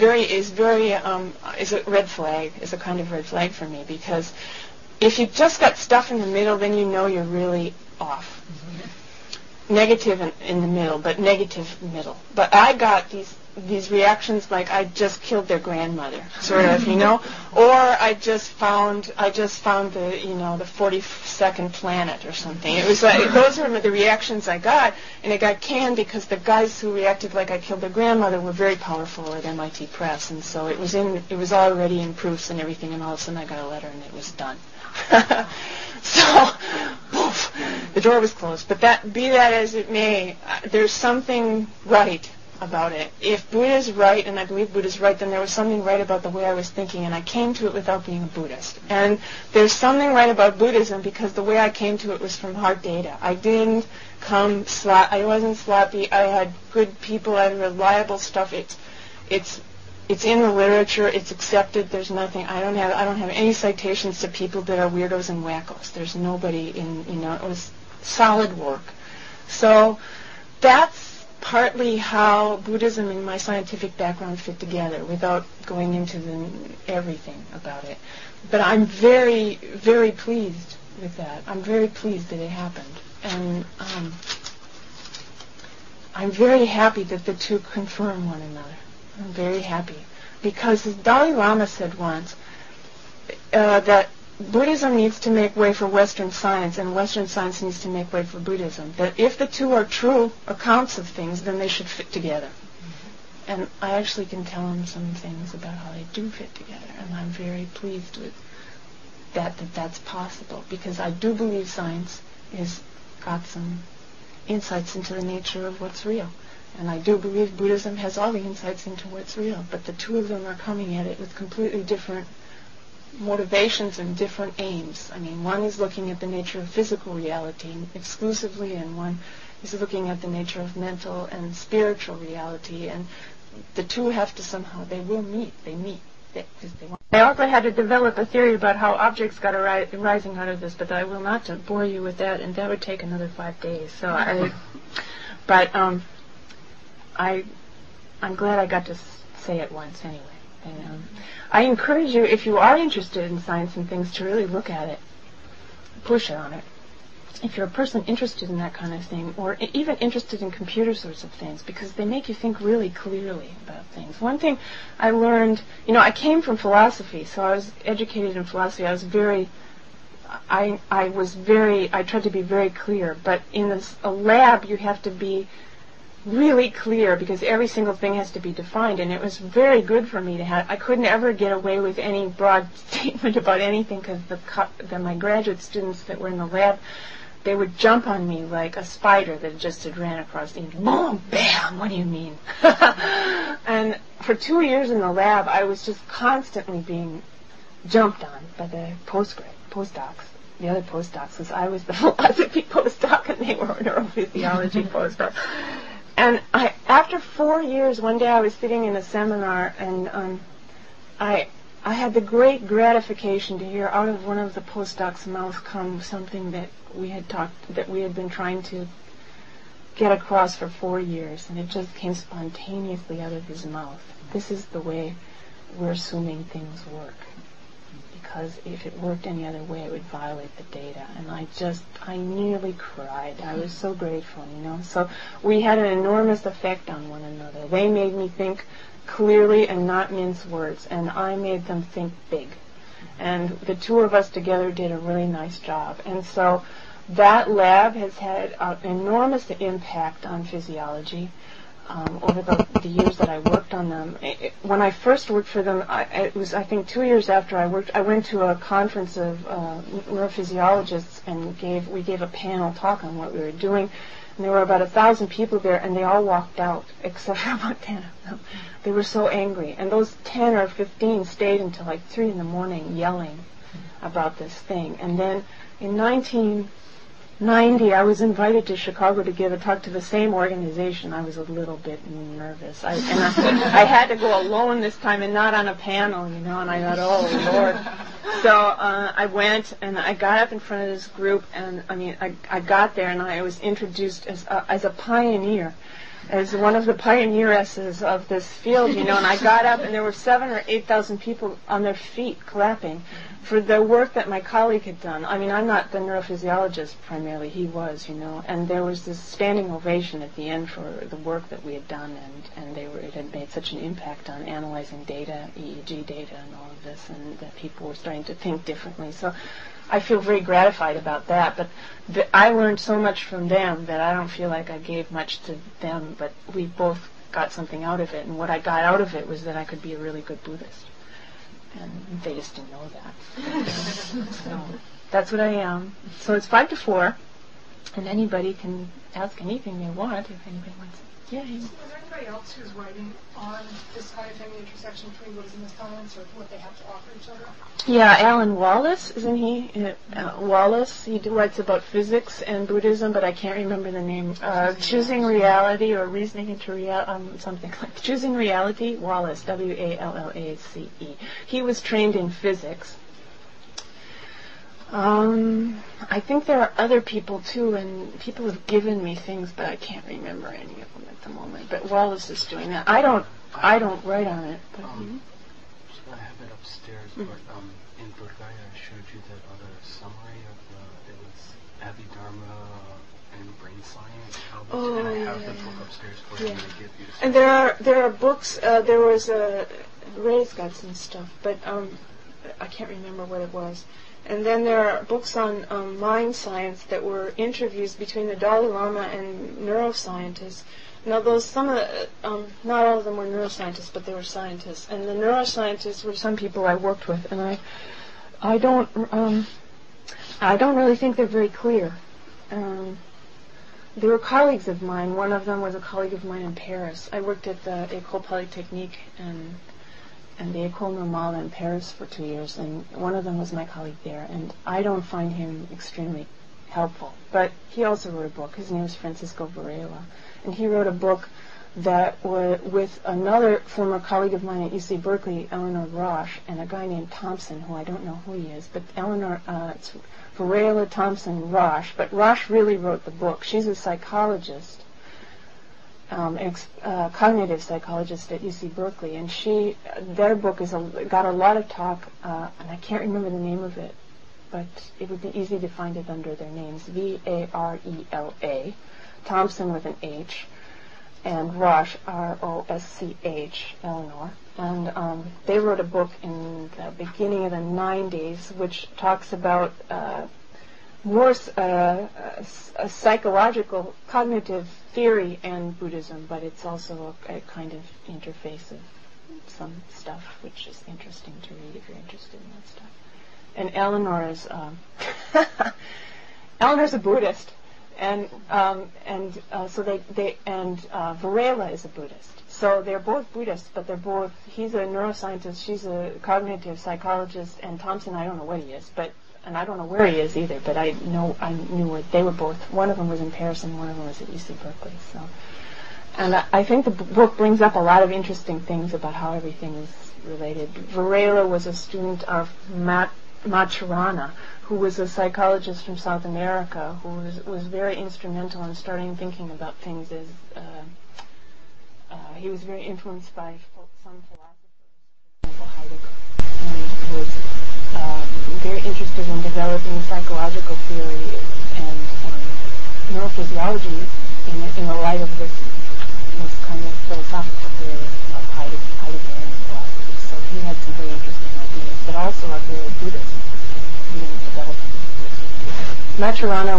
a red flag. Is a kind of red flag for me, because if you just got stuff in the middle, then you're really off. Negative in the middle, but negative middle. But I got these reactions like I just killed their grandmother, sort of, or I just found the 42nd planet or something. It was like those were the reactions I got, and it got canned because the guys who reacted like I killed their grandmother were very powerful at MIT Press, and so it was already in proofs and everything, and all of a sudden I got a letter and it was done. So, poof, the door was closed. But be that as it may, there's something right about it. If Buddha is right, and I believe Buddha is right, then there was something right about the way I was thinking, and I came to it without being a Buddhist. And there's something right about Buddhism because the way I came to it was from hard data. I didn't come I wasn't sloppy. I had good people. I had reliable stuff. It's in the literature. It's accepted. There's nothing. I don't have any citations to people that are weirdos and wackos. There's nobody in. It was solid work. So that's partly how Buddhism and my scientific background fit together, without going into everything about it. But I'm very, very pleased with that. I'm very pleased that it happened. And I'm very happy that the two confirm one another. I'm very happy. Because as Dalai Lama said once, that Buddhism needs to make way for Western science, and Western science needs to make way for Buddhism. That if the two are true accounts of things, then they should fit together. And I actually can tell him some things about how they do fit together, and I'm very pleased with that's possible, because I do believe science has got some insights into the nature of what's real. And I do believe Buddhism has all the insights into what's real, but the two of them are coming at it with completely different motivations and different aims. I mean, one is looking at the nature of physical reality exclusively, and one is looking at the nature of mental and spiritual reality, and the two have to somehow, they will meet, they meet. I also had to develop a theory about how objects got arising out of this, but I will not bore you with that, and that would take another 5 days. So I'm glad I got to say it once anyway. And I encourage you, if you are interested in science and things, to really look at it, push on it. If you're a person interested in that kind of thing, or even interested in computer sorts of things, because they make you think really clearly about things. One thing I learned, I came from philosophy, so I was educated in philosophy. I tried to be very clear, but in a lab you have to be really clear, because every single thing has to be defined, and it was very good for me to have. I couldn't ever get away with any broad statement about anything, because my graduate students that were in the lab, they would jump on me like a spider that just had ran across the boom, bam, what do you mean? And for 2 years in the lab, I was just constantly being jumped on by the postdocs, the other postdocs, because I was the philosophy postdoc and they were neurophysiology postdocs. And after 4 years, one day I was sitting in a seminar, and I had the great gratification to hear out of one of the postdocs' mouth come something that we had been trying to get across for 4 years, and it just came spontaneously out of his mouth. This is the way we're assuming things work, because if it worked any other way, it would violate the data. And I nearly cried. I was so grateful, So we had an enormous effect on one another. They made me think clearly and not mince words, and I made them think big. And the two of us together did a really nice job. And so that lab has had an enormous impact on physiology over the years that I worked on them. When I first worked for them, it was, I think, 2 years after I went to a conference of neurophysiologists, and we gave a panel talk on what we were doing. And there were about 1,000 people there, and they all walked out, except for about 10 of them. They were so angry. And those 10 or 15 stayed until like 3 in the morning yelling about this thing. And then in 1990, I was invited to Chicago to give a talk to the same organization. I was a little bit nervous. I had to go alone this time and not on a panel, and I thought, oh, Lord. So I went, and I got up in front of this group, and I got there, and I was introduced as a pioneer, as one of the pioneeresses of this field, and I got up, and there were 7,000 or 8,000 people on their feet clapping for the work that my colleague had done. I'm not the neurophysiologist primarily, he was, and there was this standing ovation at the end for the work that we had done, and it had made such an impact on analyzing data, EEG data, and all of this, and that people were starting to think differently. So I feel very gratified about that, but I learned so much from them that I don't feel like I gave much to them, but we both got something out of it, and what I got out of it was that I could be a really good Buddhist. And they just didn't know that. So that's what I am. So it's 5 to 4. And anybody can ask anything they want if anybody wants it. Yeah. Is there anybody else who's writing on this kind of thing, the intersection between Buddhism and science, or what they have to offer each other? Yeah, Alan Wallace, isn't he? Wallace, he writes about physics and Buddhism, but I can't remember the name. Choosing Reality or Reasoning into Reality, something like Choosing Reality, Wallace, Wallace. He was trained in physics. I think there are other people too, and people have given me things, but I can't remember any of them at the moment. But Wallace is doing that. I don't write on it. But, I have it upstairs, but in Bodhgaya I showed you that other summary of it was Abhidharma and brain science. And I have the book upstairs for you to give you. And there are books. There was Ray's got some stuff, but I can't remember what it was. And then there are books on mind science that were interviews between the Dalai Lama and neuroscientists. Now, not all of them were neuroscientists, but they were scientists. And the neuroscientists were some people I worked with, and I don't really think they're very clear. They were colleagues of mine. One of them was a colleague of mine in Paris. I worked at the École Polytechnique and the École Normale in Paris for 2 years, and one of them was my colleague there, and I don't find him extremely helpful. But he also wrote a book. His name is Francisco Varela, and he wrote a book that was with another former colleague of mine at UC Berkeley, Eleanor Roche, and a guy named Thompson, who I don't know who he is, but it's Varela, Thompson, Roche, but Roche really wrote the book. She's a psychologist, cognitive psychologist at UC Berkeley, and their book got a lot of talk, and I can't remember the name of it, but it would be easy to find it under their names, Varela, Thompson with an H, and Roche, Rosch, Eleanor, and they wrote a book in the beginning of the 90s, which talks about more a psychological, cognitive theory and Buddhism, but it's also a kind of interface of some stuff, which is interesting to read if you're interested in that stuff. And Eleanor is Eleanor's a Buddhist, and Varela is a Buddhist. So they're both Buddhists, but he's a neuroscientist, she's a cognitive psychologist, and Thompson, I don't know what he is, and I don't know where he is either, but I knew where they were both. One of them was in Paris and one of them was at UC Berkeley. So, and I think the book brings up a lot of interesting things about how everything is related. Varela was a student of Maturana, who was a psychologist from South America, who was very instrumental in starting thinking about things as he was very influenced by some philosophers, for example Heidegger, and was very interested in developing psychological theory and neurophysiology in the light of this kind of philosophical theory of Heideggerian philosophy. So he had some very interesting ideas, but also a very Buddhist development. Maturana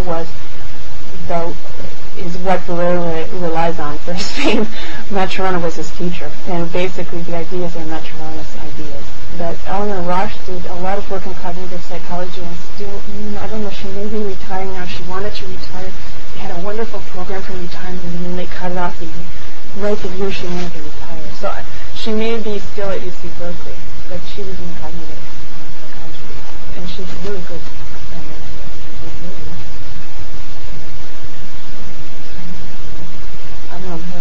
is what Varela relies on for his fame. Maturana was his teacher, and basically the ideas are Maturana's ideas. But Eleanor Roche did a lot of work in cognitive psychology, and still, I don't know, she may be retiring now. She wanted to retire. They had a wonderful program for retirement, and then they cut it off right the year she wanted to retire. So she may be still at UC Berkeley, but she was in cognitive psychology, and she's really good. I don't know.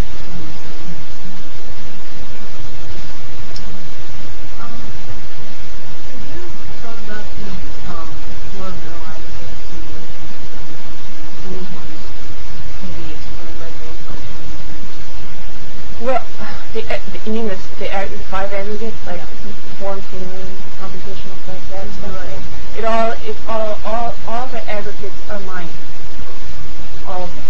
Well, you mean the 5 aggregates, like form, feeling, compositional, like that stuff? All the aggregates are mine. All of them.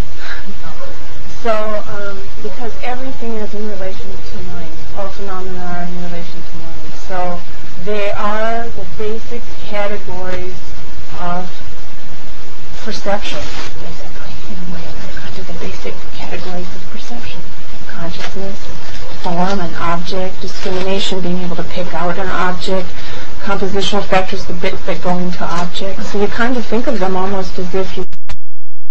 So, because everything is in relation to mind, all phenomena are in relation to mind. So, they are the basic categories of perception, basically. In a way, they're kind of the basic categories of perception. Consciousness, form, an object, discrimination, being able to pick out an object, compositional factors, the bits that go into objects. So you kind of think of them almost as if you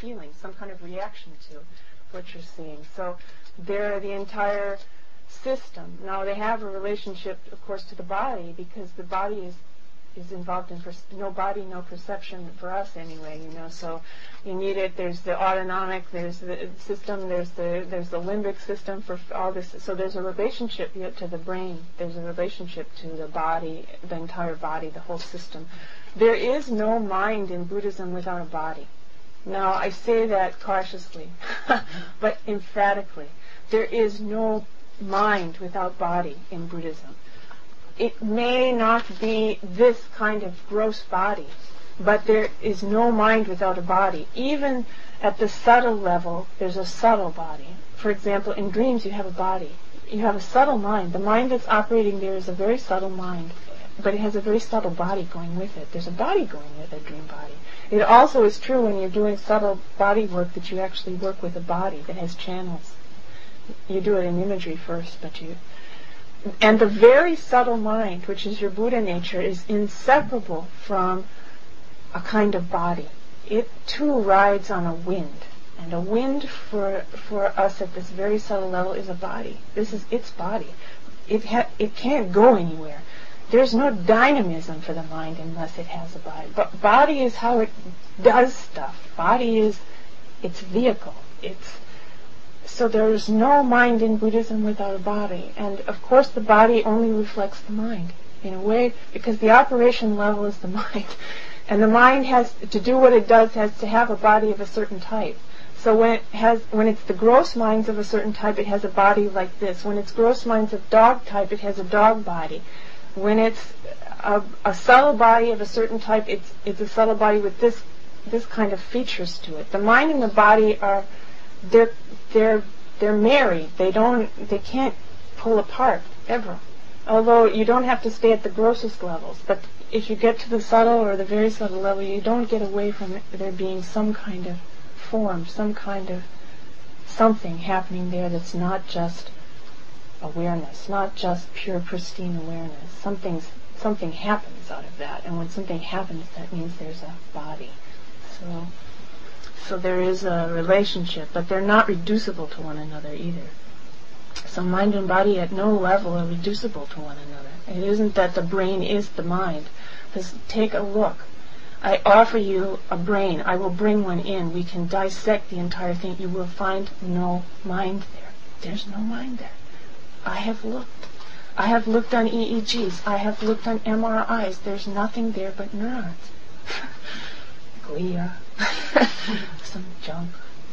feeling, some kind of reaction to what you're seeing. So they're the entire system. Now they have a relationship, of course, to the body, because the body is involved in no body, no perception for us anyway, so you need it. There's the autonomic, there's the system, there's the limbic system for all this. So there's a relationship to the brain, there's a relationship to the body, the entire body, the whole system. There is no mind in Buddhism without a body. Now I say that cautiously, but emphatically. There is no mind without body in Buddhism. It may not be this kind of gross body, but there is no mind without a body. Even at the subtle level, there's a subtle body. For example, in dreams you have a body. You have a subtle mind. The mind that's operating there is a very subtle mind, but it has a very subtle body going with it. There's a body going with a dream body. It also is true when you're doing subtle body work that you actually work with a body that has channels. You do it in imagery first, and the very subtle mind, which is your Buddha nature, is inseparable from a kind of body. It too rides on a wind. And a wind for us at this very subtle level is a body. This is its body. It can't go anywhere. There's no dynamism for the mind unless it has a body. But body is how it does stuff. Body is its vehicle. So there is no mind in Buddhism without a body. And of course the body only reflects the mind, in a way, because the operation level is the mind. And the mind has to do what it does, has to have a body of a certain type. So when it's the gross minds of a certain type, it has a body like this. When it's gross minds of dog type, it has a dog body. When it's a subtle body of a certain type, it's a subtle body with this kind of features to it. The mind and the body are they're married. They can't pull apart ever. Although you don't have to stay at the grossest levels, but if you get to the subtle or the very subtle level, you don't get away from there being some kind of form, some kind of something happening there that's not just awareness, not just pure pristine awareness. Something happens out of that, and when something happens, that means there's a body. So there is a relationship, but they're not reducible to one another either. So mind and body at no level are reducible to one another. It isn't that the brain is the mind. Just take a look. I offer you a brain. I will bring one in. We can dissect the entire thing. You will find no mind there. There's no mind there. I have looked. I have looked on EEGs. I have looked on MRIs. There's nothing there but neurons. Glia. Some junk.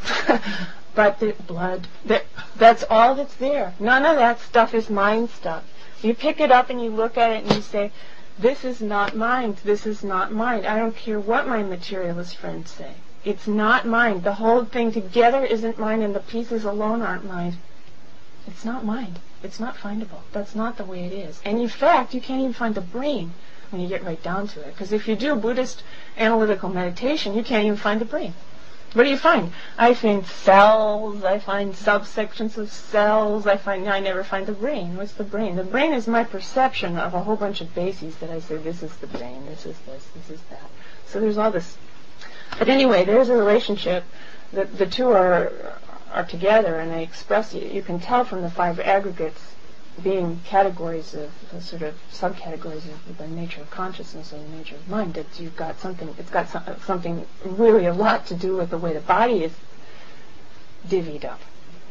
But the blood, that's all that's there. None of that stuff is mind stuff. You pick it up and you look at it and you say, this is not mind, this is not mind. I don't care what my materialist friends say. It's not mind. The whole thing together isn't mind, and the pieces alone aren't mind. It's not mind. It's not findable. That's not the way it is. And in fact, you can't even find the brain when you get right down to it. Because if you do Buddhist analytical meditation, you can't even find the brain. What do you find? I find cells, I find subsections of cells, I never find the brain. What's the brain? The brain is my perception of a whole bunch of bases that I say, this is the brain, this is this is that. So there's all this. But anyway, there's a relationship. The two are together, and they express, you can tell from the five aggregates being categories of sort of subcategories of the nature of consciousness and the nature of mind, that you've got something, it's got something really a lot to do with the way the body is divvied up.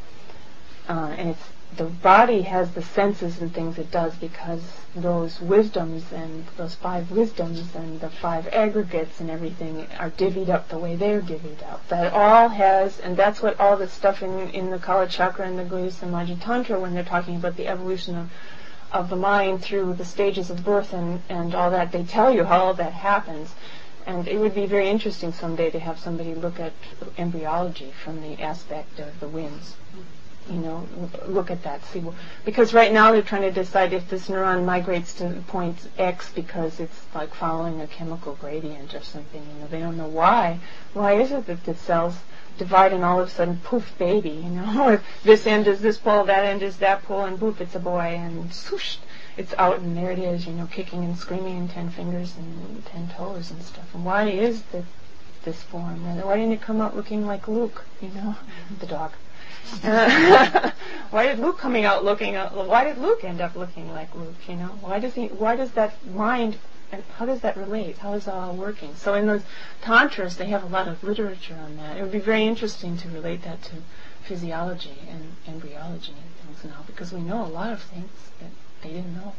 And the body has the senses and things it does because those wisdoms and those five wisdoms and the five aggregates and everything are divvied up the way they're divvied up. That all has, and that's what all this stuff in the Kala Chakra and the Gaudiya Samaji Tantra, when they're talking about the evolution of the mind through the stages of birth and all that, they tell you how all that happens. And it would be very interesting someday to have somebody look at embryology from the aspect of the winds. Look at that. See, because right now they're trying to decide if this neuron migrates to point X because it's like following a chemical gradient or something. They don't know why. Why is it that the cells divide and all of a sudden, poof, baby? This end is this pole, that end is that pole, and poof, it's a boy, and swoosh, it's out, and there it is. Kicking and screaming, and 10 fingers and 10 toes and stuff. And why is that this form? And why didn't it come out looking like Luke, the dog? Why did Luke why did Luke end up looking like Luke, Why does that mind, and how does that relate? How is that all working? So in those tantras, they have a lot of literature on that. It would be very interesting to relate that to physiology and embryology and things now, because we know a lot of things that they didn't know.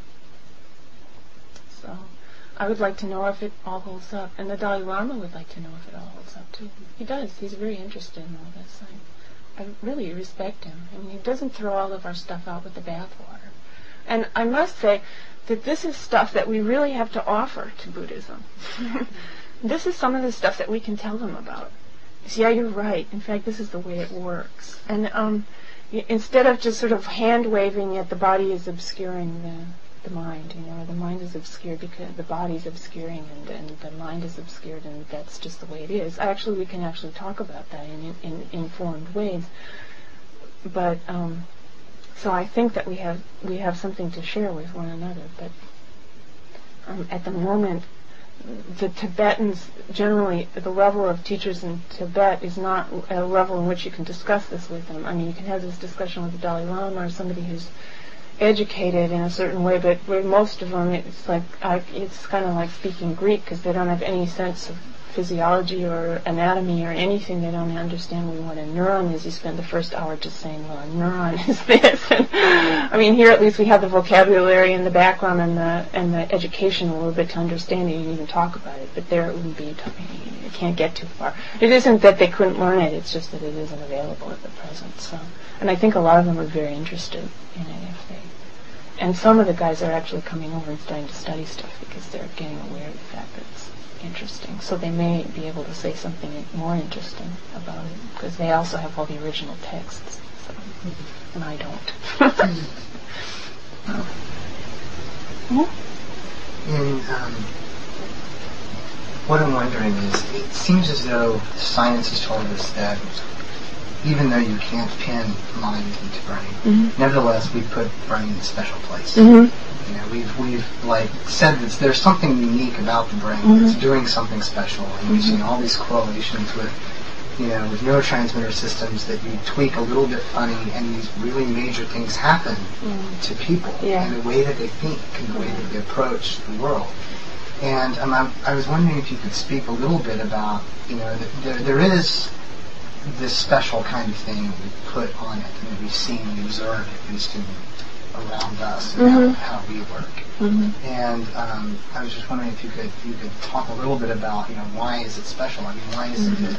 So I would like to know if it all holds up, and the Dalai Lama would like to know if it all holds up too. He does. He's very interested in all this. I really respect him. I mean, he doesn't throw all of our stuff out with the bathwater. And I must say that this is stuff that we really have to offer to Buddhism. This is some of the stuff that we can tell them about. Yeah, you're right. In fact, this is the way it works. And instead of just sort of hand-waving it, the body is obscuring the mind, the mind is obscured because the body is obscuring and the mind is obscured, and that's just the way it is. We can actually talk about that in informed ways. But so I think that we have something to share with one another. But at the moment, the Tibetans generally, the level of teachers in Tibet is not a level in which you can discuss this with them. I mean, you can have this discussion with the Dalai Lama or somebody who's educated in a certain way, but with most of them, it's kind of like speaking Greek, because they don't have any sense of physiology or anatomy or anything. They don't understand what a neuron is. You spend the first hour just saying, well, a neuron is this. I mean, here at least we have the vocabulary and the background and the education a little bit to understand it. You can even talk about it, but there it wouldn't be. You can't get too far. It isn't that they couldn't learn it. It's just that it isn't available at the present. So, and I think a lot of them are very interested in it and some of the guys are actually coming over and starting to study stuff because they're getting aware of the fact that it's interesting. So they may be able to say something more interesting about it, because they also have all the original texts, and I don't. What I'm wondering is, it seems as though science has told us that even though you can't pin mind into brain, nevertheless we put brain in a special place. We've said that there's something unique about the brain that's doing something special, and we've seen all these correlations with neurotransmitter systems that you tweak a little bit funny, and these really major things happen to people in the way that they think and the way that they approach the world. And I was wondering if you could speak a little bit about, that there is this special kind of thing that we put on it, and that we've seen and observed, at least around us, and how we work. And I was just wondering if you could talk a little bit about, why is it special? I mean, why isn't it,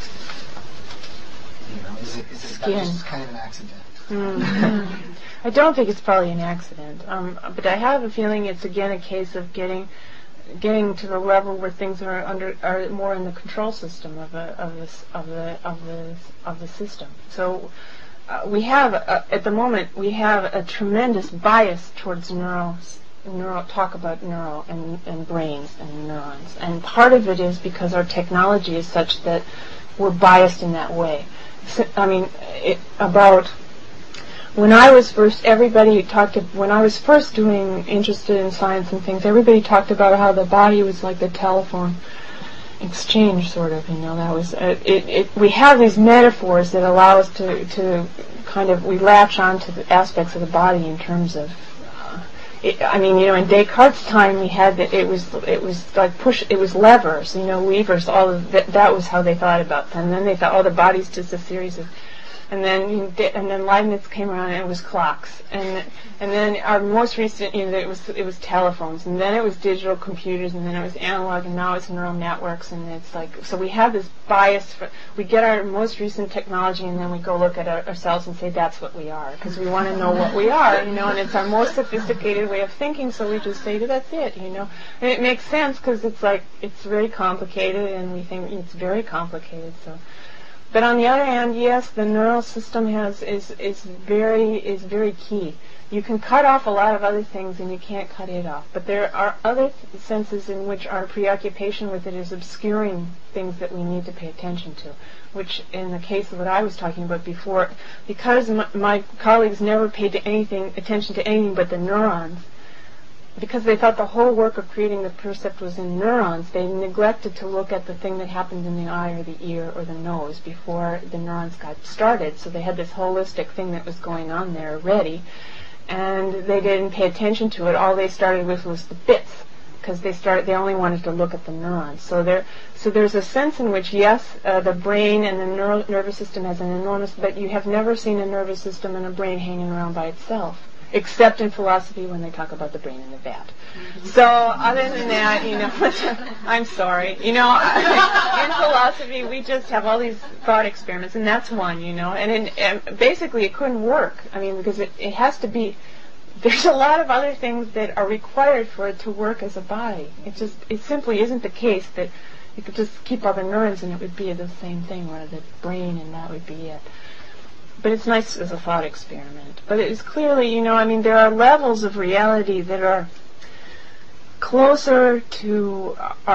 is it just kind of an accident? I don't think it's probably an accident, but I have a feeling it's again a case of getting to the level where things are more in the control system of the system. So we have at the moment we have a tremendous bias towards talk about neural and brains and neurons, and part of it is because our technology is such that we're biased in that way. So, I mean, when I was first, when I was first interested in science and things, everybody talked about how the body was like the telephone exchange, sort of, that was, we have these metaphors that allow us to kind of, we latch on to the aspects of the body in terms of, in Descartes' time we had that it was like it was levers, levers, all of that was how they thought about them. And then they thought, the body's just a series of, and then Leibniz came around and it was clocks, and then our most recent, it was telephones, and then it was digital computers, and then it was analog, and now it's neural networks, and it's like, so we have this bias we get our most recent technology, and then we go look at ourselves and say that's what we are, because we want to know what we are, and it's our most sophisticated way of thinking, so we just say that's it, and it makes sense because it's like it's very complicated, and we think it's very complicated, so. But on the other hand, yes, the neural system is very key. You can cut off a lot of other things, and you can't cut it off. But there are other senses in which our preoccupation with it is obscuring things that we need to pay attention to. Which, in the case of what I was talking about before, because my colleagues never paid attention to anything but the neurons, because they thought the whole work of creating the percept was in neurons, they neglected to look at the thing that happened in the eye or the ear or the nose before the neurons got started. So they had this holistic thing that was going on there ready, and they didn't pay attention to it. All they started with was the bits, because they only wanted to look at the neurons. So there's a sense in which, yes, the brain and the nervous system has an enormous, but you have never seen a nervous system and a brain hanging around by itself, except in philosophy when they talk about the brain in the vat. So other than that, I'm sorry. In philosophy we just have all these thought experiments, and that's one, and basically it couldn't work. I mean, because it has to be, there's a lot of other things that are required for it to work as a body. It simply isn't the case that you could just keep all the neurons and it would be the same thing, or the brain and that would be it. But it's nice as a thought experiment. But it is clearly, there are levels of reality that are closer to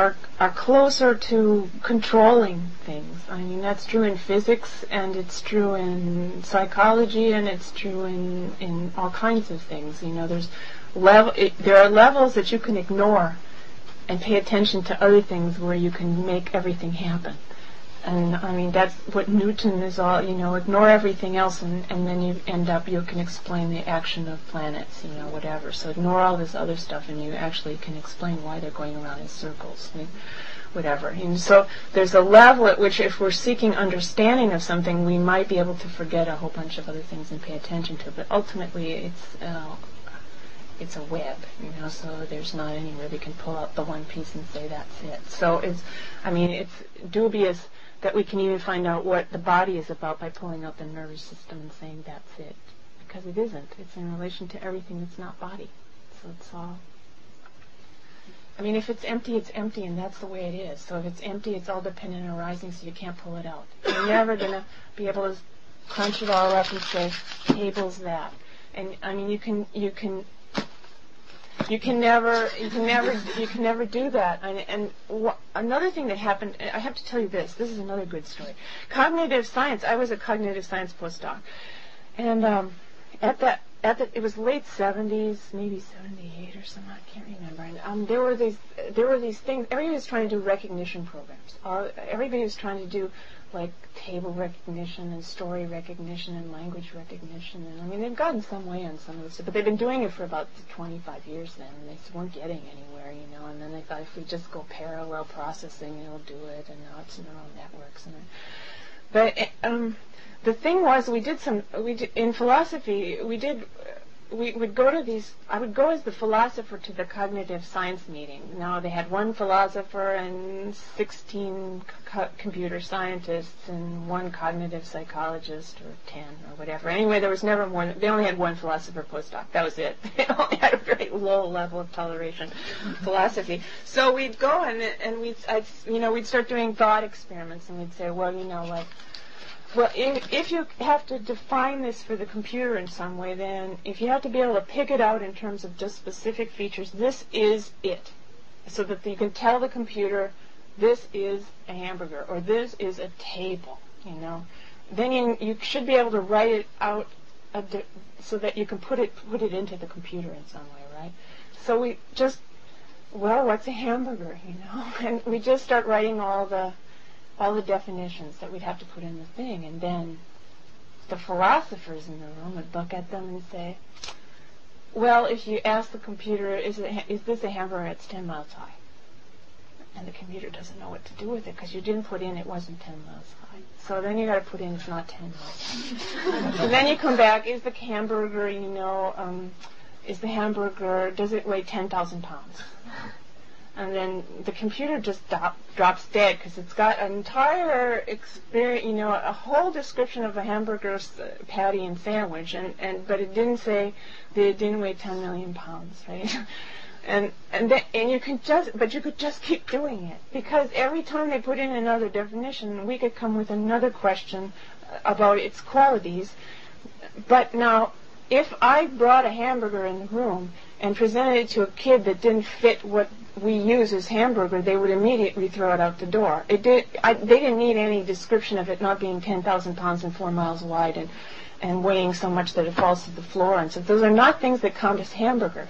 controlling things. I mean, that's true in physics, and it's true in psychology, and it's true in all kinds of things. There are levels that you can ignore and pay attention to other things where you can make everything happen. And I mean, that's what Newton is all, ignore everything else, and then you can explain the action of planets, whatever. So ignore all this other stuff and you actually can explain why they're going around in circles, whatever. And so there's a level at which, if we're seeking understanding of something, we might be able to forget a whole bunch of other things and pay attention to it. But ultimately, it's a web, so there's not anywhere we can pull out the one piece and say that's it. So it's dubious that we can even find out what the body is about by pulling out the nervous system and saying that's it. Because it isn't. It's in relation to everything that's not body. So it's all... I mean, if it's empty, and that's the way it is. So if it's empty, it's all dependent on arising, so you can't pull it out. You're never going to be able to crunch it all up and say, table's that. And, I mean, you can never do that. And another thing that happened, I have to tell you this is another good story. Cognitive science, I was a cognitive science postdoc. And it was late 70s, maybe 78 or something, I can't remember. And there were these things, everybody was trying to do recognition programs. Everybody was trying to do like table recognition and story recognition and language recognition. And I mean, they've gotten some way on some of this, but they've been doing it for about 25 years then, and they weren't getting anywhere, and then they thought if we just go parallel processing, it'll do it, and now it's neural networks. But the thing was, in philosophy, we would go to these, I would go as the philosopher to the cognitive science meeting. Now they had one philosopher and 16 computer scientists and one cognitive psychologist, or 10 or whatever. Anyway, there was never more, they only had one philosopher postdoc. That was it. They only had a very low level of toleration philosophy. So we'd go and we'd start doing thought experiments, and we'd say, well, if you have to define this for the computer in some way, then if you have to be able to pick it out in terms of just specific features, this is it. So that you can tell the computer, this is a hamburger, or this is a table, Then you should be able to write it out so that you can put it into the computer in some way, right? So we just, what's a hamburger, And we just start writing all the definitions that we'd have to put in the thing, and then the philosophers in the room would look at them and say, well, if you ask the computer, is this a hamburger, it's 10 miles high. And the computer doesn't know what to do with it, because you didn't put in it wasn't 10 miles high. So then you got to put in it's not 10 miles high. And then you come back, is the hamburger, does it weigh 10,000 pounds? And then the computer just drops dead, because it's got an entire experience, a whole description of a hamburger patty and sandwich, but it didn't say that it didn't weigh 10 million pounds, right? And you could just keep doing it, because every time they put in another definition, we could come with another question about its qualities. But now, if I brought a hamburger in the room and presented it to a kid that didn't fit what we use as hamburger, they would immediately throw it out the door. They didn't need any description of it not being 10,000 pounds and 4 miles wide and weighing so much that it falls to the floor. And so those are not things that count as hamburgers.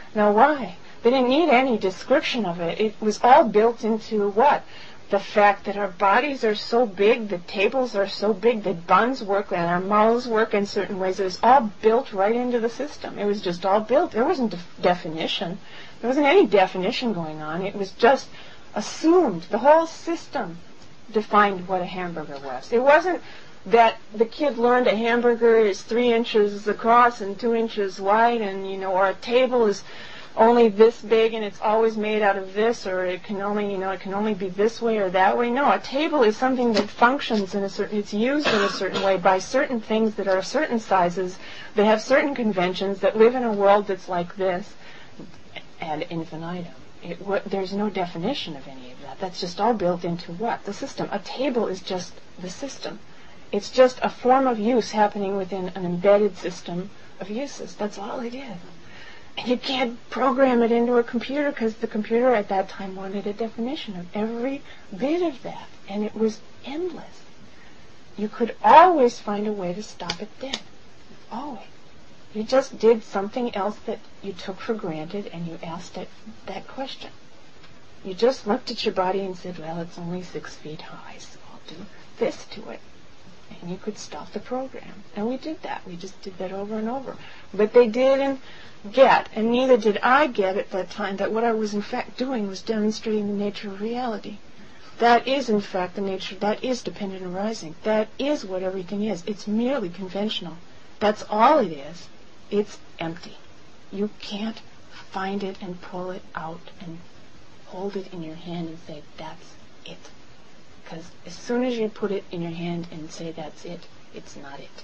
Now why? They didn't need any description of it. It was all built into what? The fact that our bodies are so big, the tables are so big, that buns work and our mouths work in certain ways. It was all built right into the system. It was just all built. There wasn't definition. There wasn't any definition going on. It was just assumed. The whole system defined what a hamburger was. It wasn't that the kid learned a hamburger is 3 inches across and 2 inches wide, and or a table is only this big and it's always made out of this, or it can only it can only be this way or that way. No, a table is something that functions in a certain, it's used in a certain way by certain things that are certain sizes, that have certain conventions, that live in a world that's like this, ad infinitum. There's no definition of any of that. That's just all built into what? The system. A table is just the system. It's just a form of use happening within an embedded system of uses. That's all it is. And you can't program it into a computer, because the computer at that time wanted a definition of every bit of that. And it was endless. You could always find a way to stop it dead. Always. You just did something else that you took for granted, and you asked it that question. You just looked at your body and said, well, it's only 6 feet high, so I'll do this to it. And you could stop the program. And we did that. We just did that over and over. But they didn't get, and neither did I get at that time, that what I was in fact doing was demonstrating the nature of reality. That is in fact the nature, that is dependent arising. That is what everything is. It's merely conventional. That's all it is. It's empty. You can't find it and pull it out and hold it in your hand and say, that's it. Because as soon as you put it in your hand and say that's it, it's not it.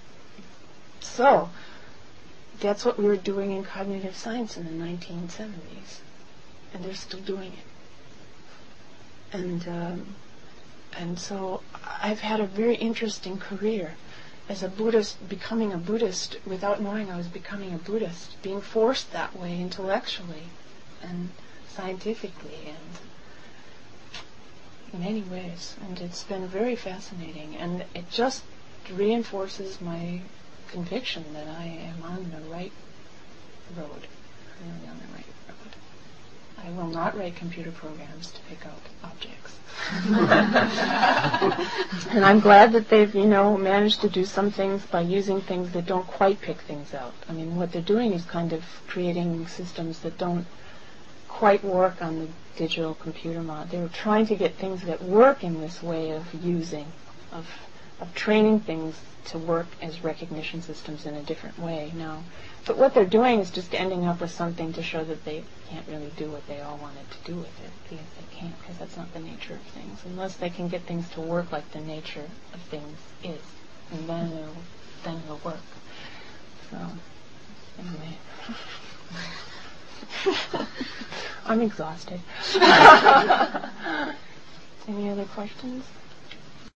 So, that's what we were doing in cognitive science in the 1970s. And they're still doing it. And so I've had a very interesting career as a Buddhist, becoming a Buddhist without knowing I was becoming a Buddhist, being forced that way intellectually and scientifically and in many ways. And it's been very fascinating, and it just reinforces my conviction that I am on the right road, really on the right road. I will not write computer programs to pick out objects. And I'm glad that they've, managed to do some things by using things that don't quite pick things out. I mean, what they're doing is kind of creating systems that don't quite work on the digital computer model. They're trying to get things that work in this way of using, of training things to work as recognition systems in a different way now. But what they're doing is just ending up with something to show that they can't really do what they all wanted to do with it, because they can't, because that's not the nature of things, unless they can get things to work like the nature of things is, and then it'll work. So, anyway. I'm exhausted. Any other questions?